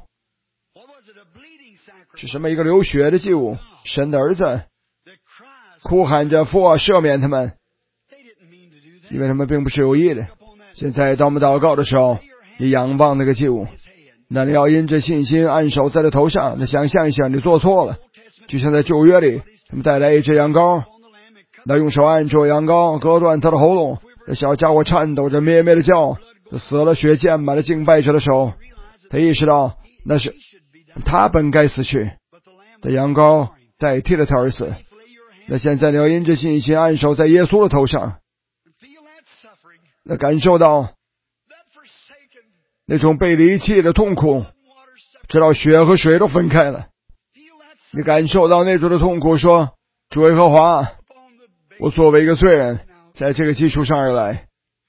是什么？一个流血的祭物。神的儿子哭喊着，父啊，赦免他们，因为他们并不是有意的。现在当我们祷告的时候，你仰望那个祭物，那你要因着信心按手在他头上。那想象一下，你做错了，就像在旧约里，他们带来一只羊羔，那用手按住羊羔，割断他的喉咙，那小家伙颤抖着咩咩的叫，死了，血溅满了敬拜者的手。他意识到那是他本该死去，这羊羔代替了他而死。那现在你要因着信心按手在耶稣的头上，那感受到那种被离弃的痛苦，直到血和水都分开了。你感受到那种的痛苦，说，主耶和华，我作为一个罪人，在这个基础上而来，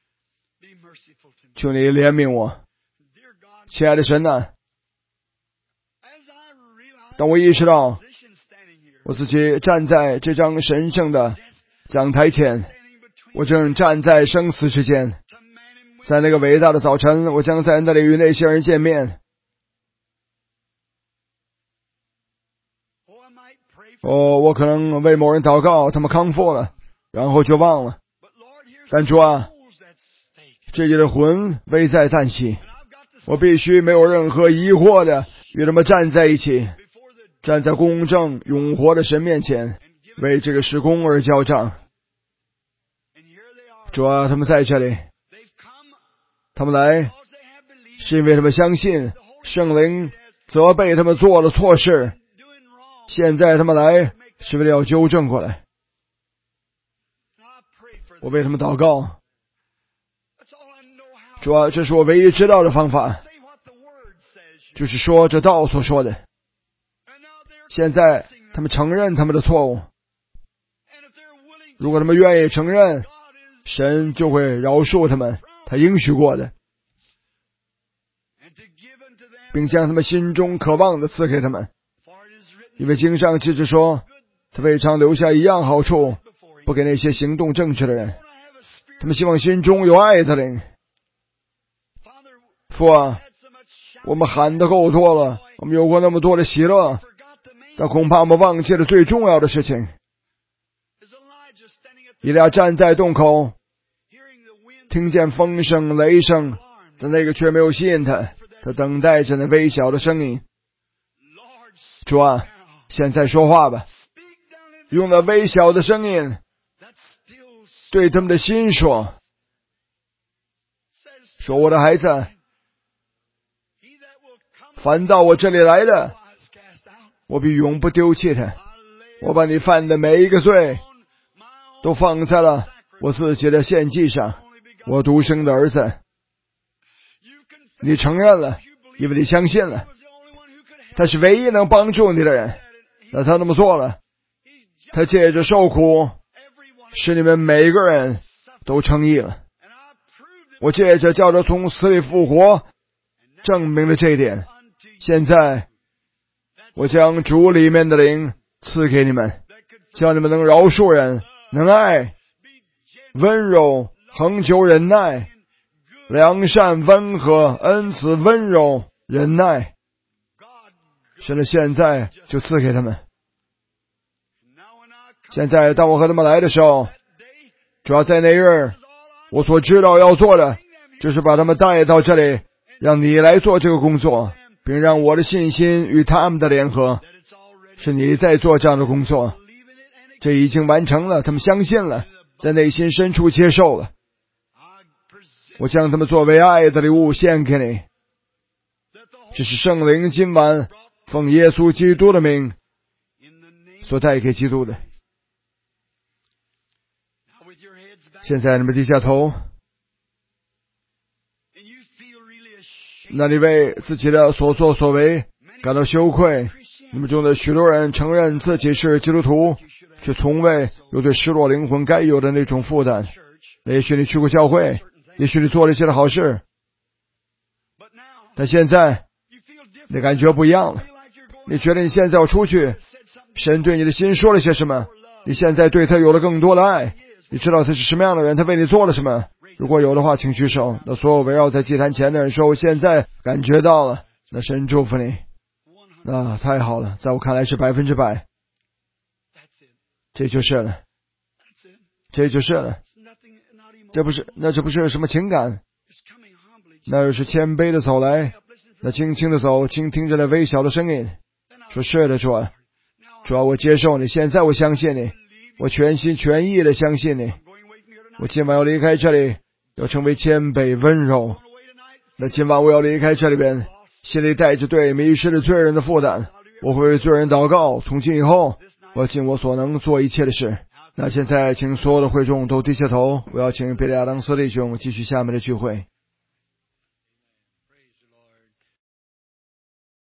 求你怜悯我。亲爱的神啊，当我意识到我自己站在这张神圣的讲台前，我正站在生死之间，在那个伟大的早晨，我将在那里与那些人见面。哦，我可能为某人祷告，他们康复了，然后就忘了。但主啊，这里的魂危在旦夕，我必须没有任何疑惑的与他们站在一起，站在公正永活的神面前，为这个事工而交账。主啊，他们在这里，他们来是因为他们相信圣灵责备他们做了错事，现在他们来是为了要纠正过来。我为他们祷告，主啊，这是我唯一知道的方法，就是说这道所说的。现在他们承认他们的错误，如果他们愿意承认，神就会饶恕他们，他应许过的，并将他们心中渴望的赐给他们。因为经上记着说，他未尝留下一样好处不给那些行动正确的人。他们希望心中有爱的灵。父啊，我们喊得够多了，我们有过那么多的喜乐，但恐怕我们忘记了最重要的事情。以利亚站在洞口，听见风声雷声，但那个却没有吸引他，他等待着那微小的声音。主啊，现在说话吧，用那微小的声音对他们的心说，说，我的孩子，凡到我这里来的，我必永不丢弃他。 我把你犯的每一个罪都放在了我自己的献祭上，我独生的儿子。你承认了，因为你相信了，他是唯一能帮助你的人。那他那么做了，他借着受苦使你们每个人都称义了。我借着叫他从死里复活证明了这一点。现在我将主里面的灵赐给你们，叫你们能饶恕人，能爱，温柔，恒久忍耐，良善，温和，恩慈，温柔，忍耐。神的现在就赐给他们。现在当我和他们来的时候，主要在那日我所知道要做的就是把他们带到这里，让你来做这个工作，并让我的信心与他们的联合，是你在做这样的工作。这已经完成了，他们相信了，在内心深处接受了。我将他们作为爱的礼物献给你。这是圣灵今晚奉耶稣基督的名所带给基督的。现在你们低下头，那你为自己的所作所为感到羞愧。你们中的许多人承认自己是基督徒，却从未有对失落灵魂该有的那种负担。也许你去过教会，也许你做了一些的好事，但现在你感觉不一样了。你觉得你现在要出去，神对你的心说了些什么？你现在对他有了更多的爱，你知道他是什么样的人，他为你做了什么？如果有的话请举手。那所有围绕在祭坛前的人说，我现在感觉到了。那神祝福你。那太好了，在我看来是百分之百。这就是了，这就是了。这不是，那这不是什么情感，那是谦卑的走来，那轻轻的走，倾听着那微小的声音，说是的，主啊，主啊，我接受你，现在我相信你，我全心全意的相信你。我今晚要离开这里，要成为谦卑温柔。那今晚我要离开这里边，心里带着对迷失的罪人的负担，我会为罪人祷告。从今以后，我尽我所能做一切的事。那现在请所有的会众都低下头，我要请贝利亚当斯弟兄继续下面的聚会。